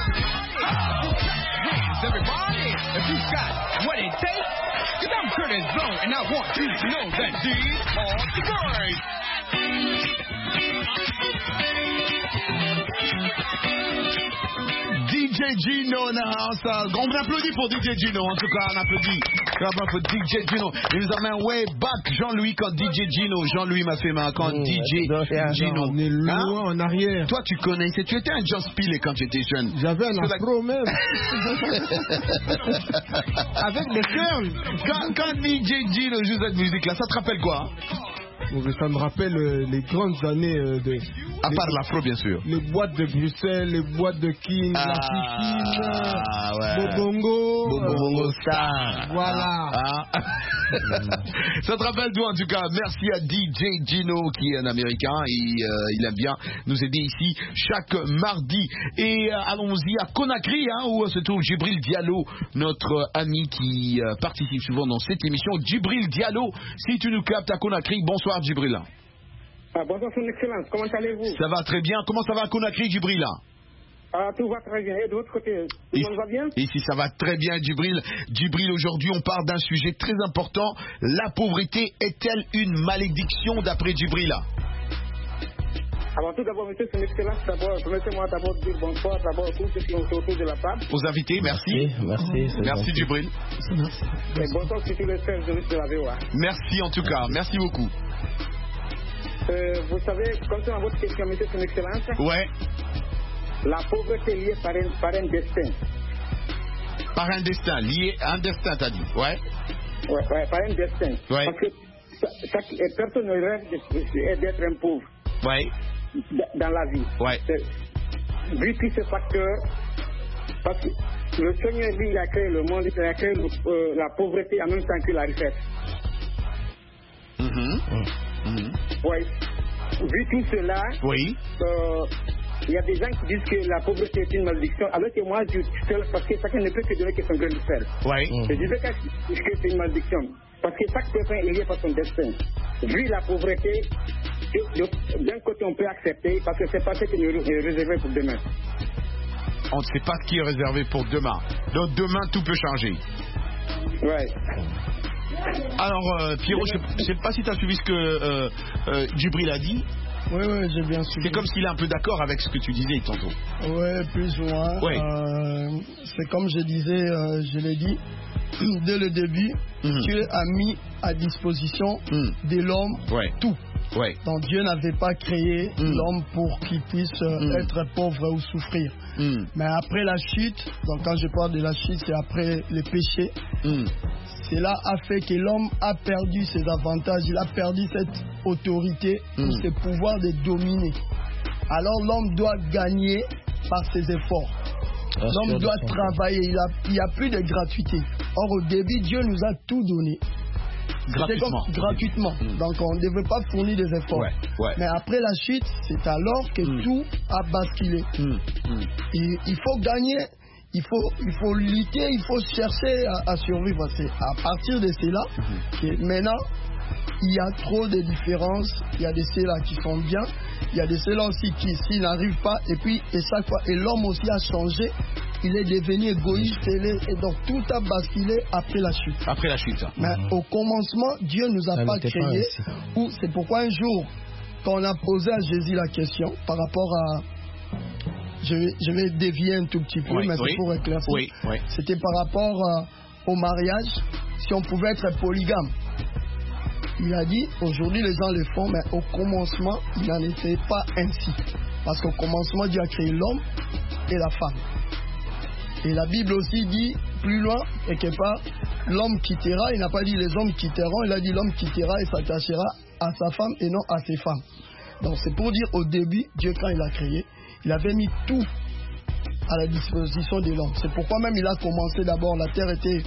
Hands, everybody, if you got what it takes, cause I'm Curtis Blow, and I want you to know that these are the boys. D J Gino in the house. On applaudit pour D J Gino. En tout cas, on applaudit. On pour D J Gino. Il nous amène way back Jean-Louis quand D J Gino. Jean-Louis m'a fait mal quand mmh, D J Gino. On est loin hein? En arrière. Toi, tu connaissais. Tu étais un Just Pile quand tu étais jeune. J'avais un afro la... même. Avec des fermes. Quand, quand D J Gino joue cette musique-là, ça te rappelle quoi? Ça me rappelle euh, les grandes années euh, de... À les, part l'afro, bien sûr. Les boîtes de Bruxelles, les boîtes de King, ah, la Kikine, ouais. Bobongo. Bobongo euh, Star. Voilà. Ah. Ça te rappelle d'où en tout cas? Merci à D J Gino qui est un Américain. Il, euh, il aime bien nous aider ici chaque mardi. Et euh, allons-y à Conakry hein, où se trouve Djibril Diallo, notre ami qui euh, participe souvent dans cette émission. Djibril Diallo, si tu nous captes à Conakry, bonsoir Djibril. Ah, bonsoir son excellence, comment allez-vous? Ça va très bien, comment ça va à Conakry Djibril? Ah, tout va très bien. Et de votre côté, tout le monde va bien? Ici, ça va très bien, Djibril. Djibril, aujourd'hui, on parle d'un sujet très important. La pauvreté est-elle une malédiction d'après Djibril? Avant tout, d'abord, monsieur, son excellence, d'abord, permettez-moi d'abord de dire bonsoir, d'abord, tous ceux qui sont autour de la table. Aux invités, merci. Merci, merci. Merci, Djibril. Et bonsoir, surtout les frères juristes de la V O A. Merci, en tout cas. Merci beaucoup. Euh, vous savez, concernant votre question, monsieur, son excellence. Ouais. La pauvreté est liée par un, par un destin. Par un destin, lié à un destin, t'as dit, ouais. Ouais, ouais, par un destin. Ouais. Parce que chaque personne rêve d'être un pauvre. Ouais. Dans la vie. Ouais. Vu tous ces facteurs, parce que le Seigneur, lui, il a créé le monde, il a créé euh, la pauvreté en même temps que la richesse. Mm-hmm. Mm-hmm. Ouais. Vu tout cela, oui. Euh, il y a des gens qui disent que la pauvreté est une malédiction, alors que moi, je seul, parce que chacun ne peut que donner que son grain de sel. Oui. Je disais que c'est une malédiction, parce que chaque personne est liée par son destin. Vu la pauvreté, d'un côté on peut accepter, parce que c'est pas ce qui est réservé pour demain. On ne sait pas ce qui est réservé pour demain. Donc demain, tout peut changer. Ouais. Alors, euh, Pierrot, je ne sais pas si tu as suivi ce que euh, euh, Djibril a dit. Oui, oui, j'ai bien suivi. C'est comme s'il est un peu d'accord avec ce que tu disais tantôt. Oui, plus ou moins. Ouais. Euh, c'est comme je disais, euh, je l'ai dit, dès le début, mm-hmm. Dieu a mis à disposition mm. de l'homme ouais. tout. Ouais. Donc Dieu n'avait pas créé mm. l'homme pour qu'il puisse mm. être pauvre ou souffrir. Mm. Mais après la chute, donc quand je parle de la chute, c'est après le péché, mm. cela a fait que l'homme a perdu ses avantages, il a perdu cette autorité mm. ou ce pouvoir de dominer. Alors l'homme doit gagner par ses efforts. Ah, l'homme doit travailler, il n'y a, a plus de gratuité. Or au début, Dieu nous a tout donné. Gratuitement. Comme, gratuitement. Mmh. Donc on ne devait pas fournir des efforts. Ouais, ouais. Mais après la chute, c'est alors que mmh. tout a basculé. Mmh. Mmh. Il, il faut gagner, il faut, il faut lutter, il faut chercher à, à survivre. C'est à partir de cela mmh. que maintenant, il y a trop de différences. Il y a des ceux-là qui sont bien, il y a des ceux-là aussi qui, s'ils n'arrivent pas, et puis, et ça quoi, et l'homme aussi a changé. Il est devenu égoïste et, les, et donc tout a basculé après la chute. Après la chute. Mais mmh. au commencement, Dieu ne nous a ça pas créé. Ou c'est pourquoi un jour, quand on a posé à Jésus la question par rapport à, je vais, je vais dévier un tout petit peu, oui, mais oui. c'est pour éclaircir. Oui, oui. C'était par rapport à, au mariage, si on pouvait être polygame. Il a dit, aujourd'hui les gens le font, mais au commencement, il n'en était pas ainsi. Parce qu'au commencement, Dieu a créé l'homme et la femme. Et la Bible aussi dit, plus loin, et quelque part, l'homme quittera, il n'a pas dit les hommes quitteront, il a dit l'homme quittera et s'attachera à sa femme et non à ses femmes. Donc c'est pour dire, au début, Dieu quand il a créé, il avait mis tout à la disposition de l'homme. C'est pourquoi même il a commencé d'abord, la terre était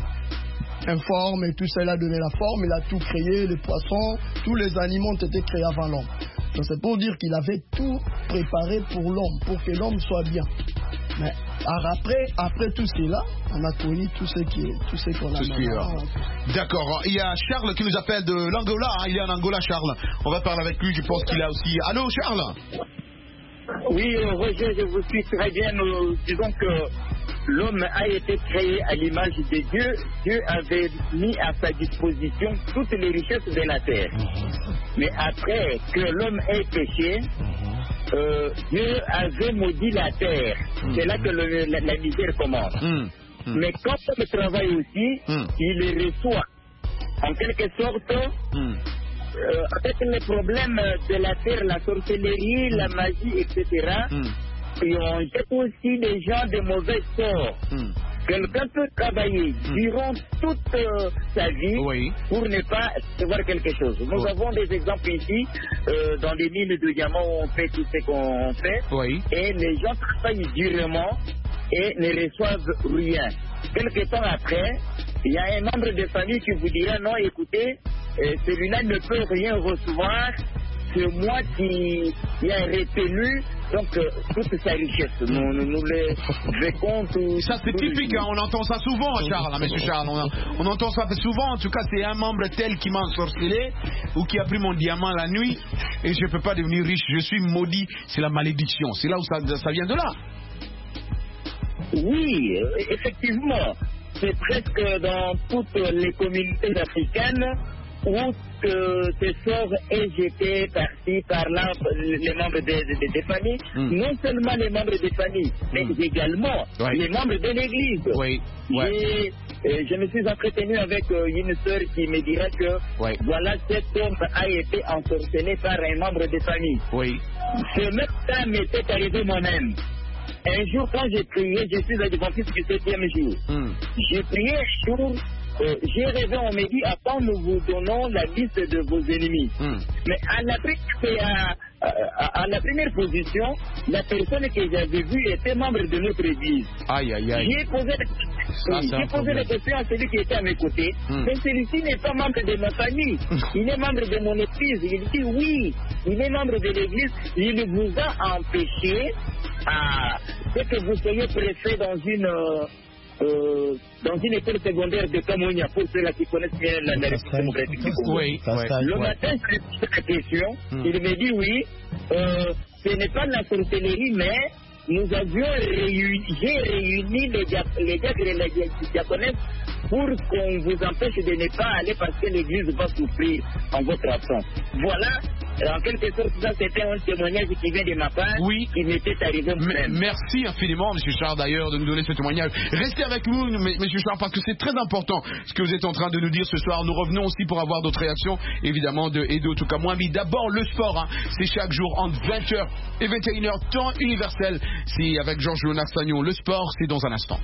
informe et tout ça, il a donné la forme, il a tout créé, les poissons, tous les animaux ont été créés avant l'homme. Donc c'est pour dire qu'il avait tout préparé pour l'homme, pour que l'homme soit bien. Mais après, après tout cela, on a connu tout ce qui est, tout ce qu'on a maintenant. D'accord. Il y a Charles qui nous appelle de l'Angola. Hein. Il est en Angola, Charles. On va parler avec lui. Je pense qu'il a aussi. Allô, Charles. Oui, Roger, je vous suis très bien. Nous disons que l'homme a été créé à l'image de Dieu. Dieu avait mis à sa disposition toutes les richesses de la terre. Mais après que l'homme ait péché, euh, Dieu avait maudit la terre. C'est là que le, la, la misère commence. Mm. Mm. Mais quand l'homme travaille aussi, mm. il les reçoit. En quelque sorte, mm. Euh, avec les problèmes de la terre, la sorcellerie, mm. la magie, et cetera, mm. et on jette aussi des gens de mauvais sorts. Mm. Quelqu'un peut travailler mm. durant toute euh, sa vie oui. pour ne pas recevoir quelque chose. Nous oui. avons des exemples ici, euh, dans les mines de diamants où on fait tout ce qu'on fait, oui. et les gens travaillent durement et ne reçoivent rien. Quelque temps après, il y a un membre de famille qui vous dira non, écoutez, euh, celui-là ne peut rien recevoir, c'est moi qui, qui a retenu donc euh, toute sa richesse. Nous, nous, nous les vécons tout. Ça c'est typique, hein, on entend ça souvent, Charles, hein, monsieur Charles. On, a, on entend ça souvent, en tout cas c'est un membre tel qui m'a ensorcelé ou qui a pris mon diamant la nuit et je ne peux pas devenir riche, je suis maudit, c'est la malédiction. C'est là où ça, ça vient de là. Oui, effectivement. C'est presque dans toutes les communautés africaines où euh, ce sort est jeté par-ci, par-là, les membres des de, de, de familles. Mm. Non seulement les membres des familles, mm. mais également ouais. les membres de l'église. Oui. Ouais. Euh, je me suis entretenu avec euh, une sœur qui me dirait que ouais. voilà, cet homme a été ensorcelé par un membre de famille. Oui. Ce même temps m'était arrivé moi-même. un jour, quand j'ai prié, je suis l'adventiste du septième jour. Mm. J'ai prié un jour, euh, j'ai rêvé, on m'a dit, attends, nous vous donnons la liste de vos ennemis. Mm. Mais à la, à, à, à la première position, la personne que j'avais vue était membre de notre église. Aïe, aïe, aïe. J'ai posé, Ça, oui, j'ai posé la question à celui qui était à mes côtés, mm. mais celui-ci n'est pas membre de ma famille. Il est membre de mon église. Il dit oui, il est membre de l'église. Il vous a empêché à ce que vous soyez préfet dans une... Euh, Euh, dans une école secondaire de Cameroun, pour ceux qui connaissent bien la République démocratique du Congo. Oui, le matin, je lui pose la question, mm. il me dit oui, euh, ce n'est pas de la sorcellerie, mais nous avions réuni, j'ai réuni les diacres et les diaconesses pour qu'on vous empêche de ne pas aller parce que l'église va souffrir en votre absence. Voilà. En quelque sorte, ça c'était un témoignage qui vient de ma part, oui. qui m'était arrivé moi-même. Merci infiniment, M. Charles, d'ailleurs, de nous donner ce témoignage. Restez avec nous, M. Charles, parce que c'est très important ce que vous êtes en train de nous dire ce soir. Nous revenons aussi pour avoir d'autres réactions, évidemment, de Edo Tukamwambi. D'abord, le sport, hein. C'est chaque jour entre vingt heures et vingt et une heures, temps universel. C'est avec Georges Léonard Sagnon. Le sport, c'est dans un instant.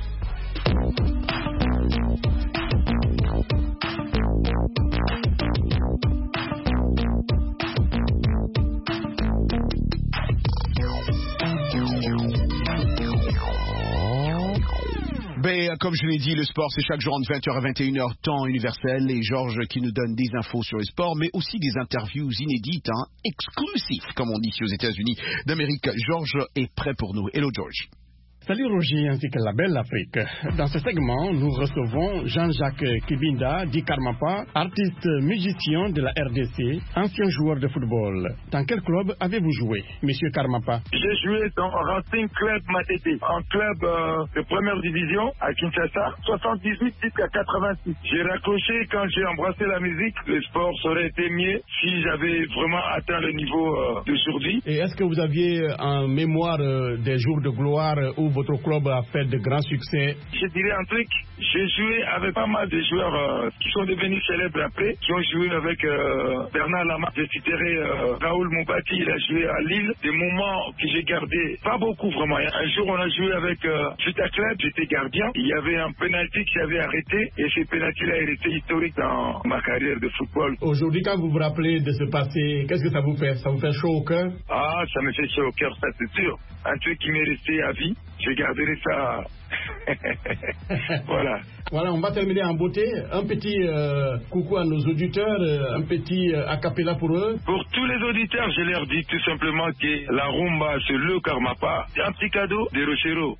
Ben, comme je l'ai dit, le sport, c'est chaque jour entre vingt heures et vingt et une heures, temps universel. Et Georges qui nous donne des infos sur le sport, mais aussi des interviews inédites, hein, exclusives, comme on dit ici aux États-Unis d'Amérique. Georges est prêt pour nous. Hello, George. Salut Roger ainsi que la belle Afrique. Dans ce segment, nous recevons Jean-Jacques Kibinda, dit Karmapa, artiste musicien de la R D C, ancien joueur de football. Dans quel club avez-vous joué, Monsieur Karmapa? J'ai joué dans Racing Club Matete, un club euh, de première division à Kinshasa, soixante-dix-huit jusqu'à quatre-vingt-six. J'ai raccroché quand j'ai embrassé la musique. Le sport aurait été mieux si j'avais vraiment atteint le niveau euh, d'aujourd'hui. Et est-ce que vous aviez en mémoire euh, des jours de gloire euh, où votre club a fait de grands succès? Je dirais un truc, j'ai joué avec pas mal de joueurs euh, qui sont devenus célèbres après, qui ont joué avec euh, Bernard Lama. Je citerai euh, Raoul Moubaki, il a joué à Lille. Des moments que j'ai gardés, pas beaucoup vraiment. Un jour, on a joué avec euh, Futa Club, j'étais gardien. Il y avait un penalty qui avait arrêté et ce penalty-là est resté historique dans ma carrière de football. Aujourd'hui, quand vous vous rappelez de ce passé, qu'est-ce que ça vous fait? Ça vous fait chaud au cœur? Ah, ça me fait chaud au cœur, ça c'est sûr. Un truc qui m'est resté à vie. Je garderai ça. Voilà. Voilà, on va terminer en beauté. Un petit euh, coucou à nos auditeurs, euh, un petit euh, a cappella pour eux. Pour tous les auditeurs, je leur dis tout simplement que la rumba, c'est le Karmapa. C'est un petit cadeau de Rochero.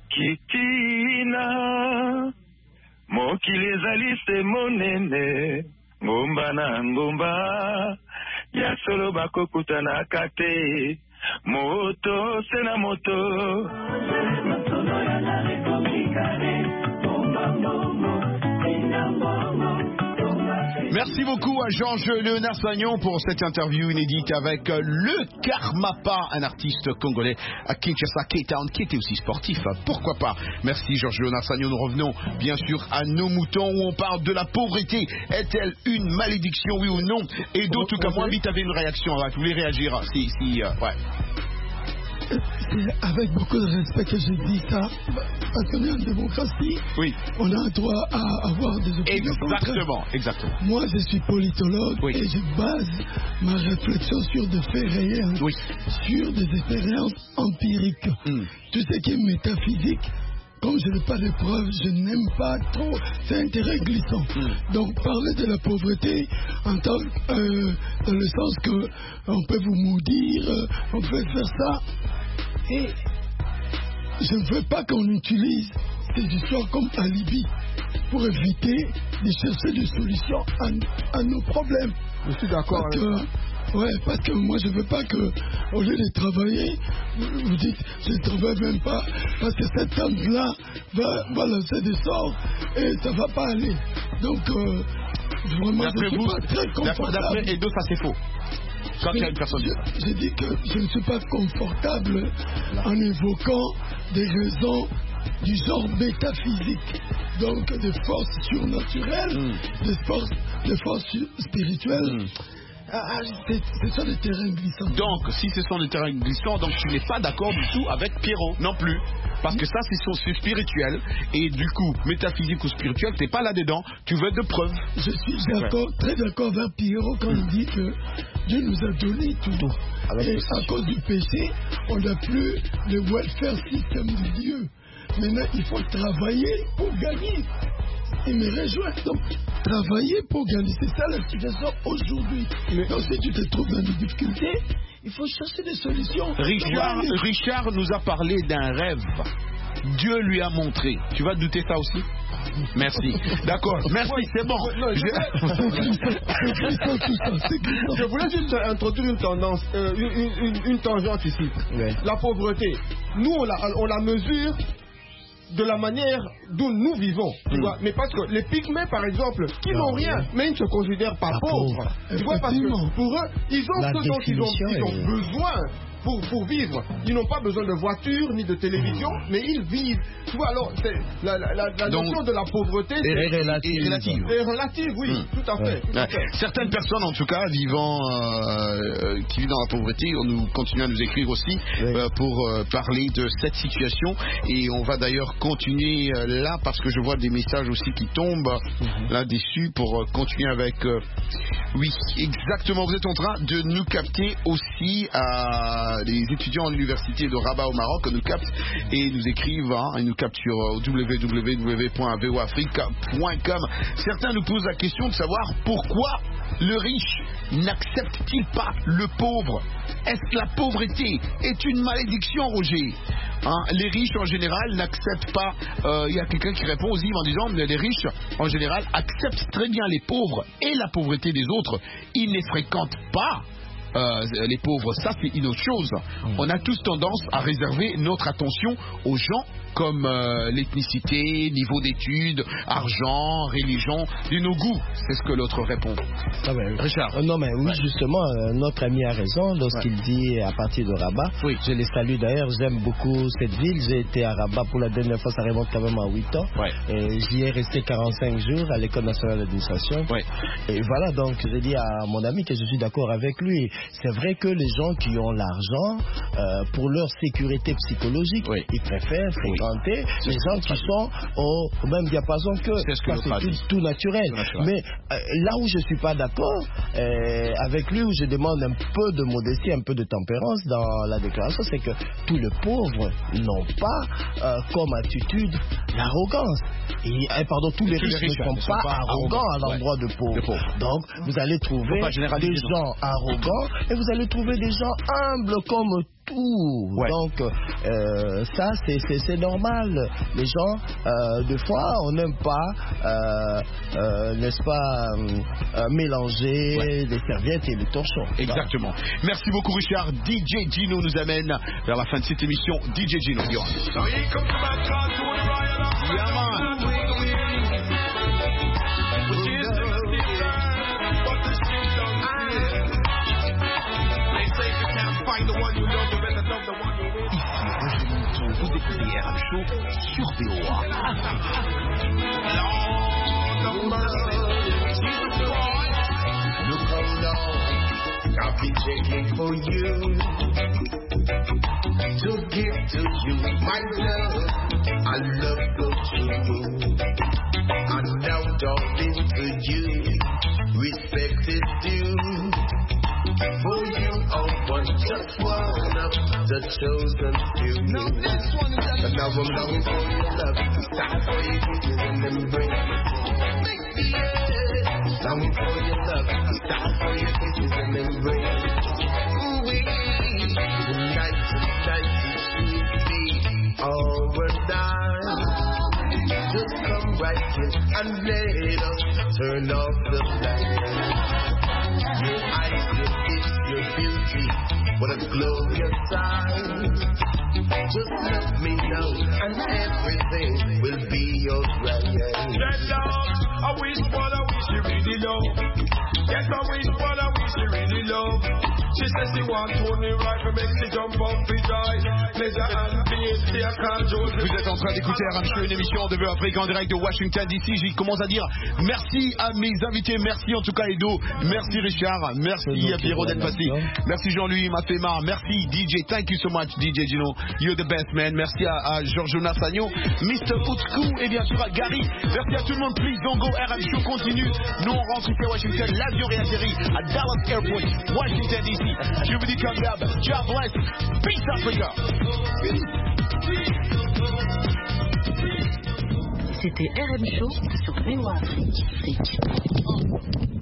Kitina, mokile zalise monene, ngomba na ngomba, ya solo bako kutana kate. Moto, sena moto. Merci beaucoup à Georges Léonard Sagnon pour cette interview inédite avec le Karmapa, un artiste congolais à Kinshasa, K-Town, qui était aussi sportif. Pourquoi pas? Merci Georges Léonard Sagnon. Nous revenons bien sûr à nos moutons où on parle de la pauvreté. Est-elle une malédiction, oui ou non? Et d'autres, tout comme moi, vite avait une réaction. Vous voulez réagir? Si, si, euh, ouais. C'est avec beaucoup de respect que je dis ça, parce qu'on est en démocratie, oui. On a droit à avoir des opinions. Exactement, exactement. Moi, je suis politologue, oui. Et je base ma réflexion sur des faits réels, oui. Sur des expériences empiriques. Mm. Tout ce qui est métaphysique, comme je n'ai pas de preuves, je n'aime pas trop, c'est intérêt glissant. Mm. Donc parler de la pauvreté en tant, euh, dans le sens que on peut vous maudire, euh, on peut faire ça. Et je ne veux pas qu'on utilise ces histoires comme alibi pour éviter de chercher des solutions à, à nos problèmes. Je suis d'accord avec ça. Ouais, parce que moi je veux pas que, au lieu de travailler, vous, vous dites, je ne travaille même pas, parce que cette tante-là va, va lancer des sorts et ça va pas aller. Donc, euh, vraiment, je ne suis vous, pas très confortable. D'après Edo, ça c'est faux. Quand il y a une personne. Je, je dis que je ne suis pas confortable là, en évoquant des raisons du genre métaphysique, donc des forces surnaturelles, mm. des forces, des forces spirituelles. Mm. Ah, ce sont des terrains glissants. Donc, si ce sont des terrains glissants, donc tu n'es pas d'accord du tout avec Pierrot non plus. Parce que ça, c'est spirituel. Et du coup, métaphysique ou spirituel, tu n'es pas là-dedans. Tu veux de preuves. Je suis d'accord, ouais. très d'accord avec Pierrot quand il dit que Dieu nous a donné tout. tout. Et à cause du péché, on n'a plus le welfare system de Dieu. Maintenant, il faut travailler pour gagner. Il me rejoint. Donc, travailler pour gagner. C'est ça la situation aujourd'hui. Mais donc, si tu te trouves dans des difficultés, il faut chercher des solutions. Richard, Richard nous a parlé d'un rêve. Dieu lui a montré. Tu vas douter ça aussi? Merci. D'accord. Merci, c'est bon. Je voulais juste introduire une tendance, euh, une, une, une tangente ici. Ouais. La pauvreté. Nous, on la, on la mesure de la manière d'où nous vivons, tu mmh. vois. Mais parce que les pygmées, par exemple, qui n'ont rien, mais ils ne se considèrent pas pauvres. Tu vois, parce que pour eux, ils ont la ce dont ils ont, ils ont besoin. Pour, pour vivre, ils n'ont pas besoin de voiture ni de télévision, mmh. mais ils vivent. Tu vois, alors, c'est, la, la, la, la Donc, notion de la pauvreté est relative. relative. Est relative, oui, mmh. tout à fait. Ouais. Tout à fait. Certaines personnes, en tout cas, vivant, euh, qui vivent dans la pauvreté, on nous continue à nous écrire aussi oui. euh, pour euh, parler de cette situation. Et on va d'ailleurs continuer euh, là, parce que je vois des messages aussi qui tombent mmh. là-dessus pour euh, continuer avec... Euh, oui, exactement. Vous êtes en train de nous capter aussi à... Les étudiants à l'université de Rabat au Maroc nous captent et nous écrivent, hein, ils nous captent sur w w w point v o afrique point com. Certains nous posent la question de savoir pourquoi le riche n'accepte-t-il pas le pauvre? Est-ce que la pauvreté est une malédiction, Roger? Hein, les riches en général n'acceptent pas. Il euh, y a quelqu'un qui répond aux Yves en disant que les riches en général acceptent très bien les pauvres et la pauvreté des autres. Ils ne fréquentent pas Euh, les pauvres, ça c'est une autre chose. Mmh. On a tous tendance à réserver notre attention aux gens comme euh, l'ethnicité, niveau d'études, argent, religion, et nos goûts. C'est ce que l'autre répond. Ah ben, Richard. Euh, non mais oui, ouais. justement, euh, notre ami a raison lorsqu'il ouais. dit à partir de Rabat. Oui. Je les salue d'ailleurs, j'aime beaucoup cette ville. J'ai été à Rabat pour la dernière fois, ça remonte quand même à huit ans. Ouais. Et j'y ai resté quarante-cinq jours à l'École nationale d'administration. Ouais. Et voilà, donc je dis à mon ami que je suis d'accord avec lui. C'est vrai que les gens qui ont l'argent, euh, pour leur sécurité psychologique, oui. ils préfèrent fréquenter oui. les gens qui sont au même diapason que c'est, ce que c'est tout, tout naturel. naturel. Mais euh, là où je ne suis pas d'accord, euh, avec lui, où je demande un peu de modestie, un peu de tempérance dans la déclaration, c'est que tous les pauvres n'ont pas euh, comme attitude l'arrogance. Et, euh, pardon, tous les tous riches, les riches ne sont, ne sont pas, pas arrogants à l'endroit ouais. de, pauvres. de pauvres. Donc, vous allez trouver des gens arrogants et vous allez trouver des gens humbles comme tout. Ouais. Donc, euh, ça, c'est, c'est, c'est normal. Les gens, euh, des fois, on n'aime pas, euh, euh, n'est-ce pas, euh, mélanger ouais. les serviettes et les torchons. Exactement. Donc. Merci beaucoup, Richard. D J Gino nous amène vers la fin de cette émission. D J Gino, Johan. Yeah, man. Vous écoutez R M Show sur V O A. Look how long I've been checking for you to give to you my love. I love the true. And now talking to you, respect is due. For you are one, just one of the chosen few. Now this one is and now I'm longing for your love. Time for your kisses and embrace. Yeah. Longing for your love. Time for your kisses and embrace. Ooh-wee. Tonight, tonight, it be our night. Just come right in and let us turn off the light. Your eyes, your lips, your beauty, what a glorious sight. Just let me know, and everything will be alright. Yes, I wish what I wish you really love. Yes, I wish what I wish you really love. She says she want Tony right, we make she jump up with joy. Pleasure and peace, she a call Joe. Vous êtes en train d'écouter R M Show, une émission de Vœux Afrique en direct de Washington D C. J'y commence à dire merci à mes invités, merci en tout cas Edo, merci Richard, merci à Pierrot d'être passé, merci Jean-Louis Mafema, merci D J, thank you so much D J Gino, you're the best man, merci à, à Giorgio Nassagno, mister Outskou et bien sûr à Gary, merci à tout le monde, please don't go, R M Show continue, nous on rentre ici à Washington, l'avion réatterrit à Dallas Airport, Washington D C, je vous dis comme d'hab, God bless, peace Africa. C'était R M Show sur V O A Afrique.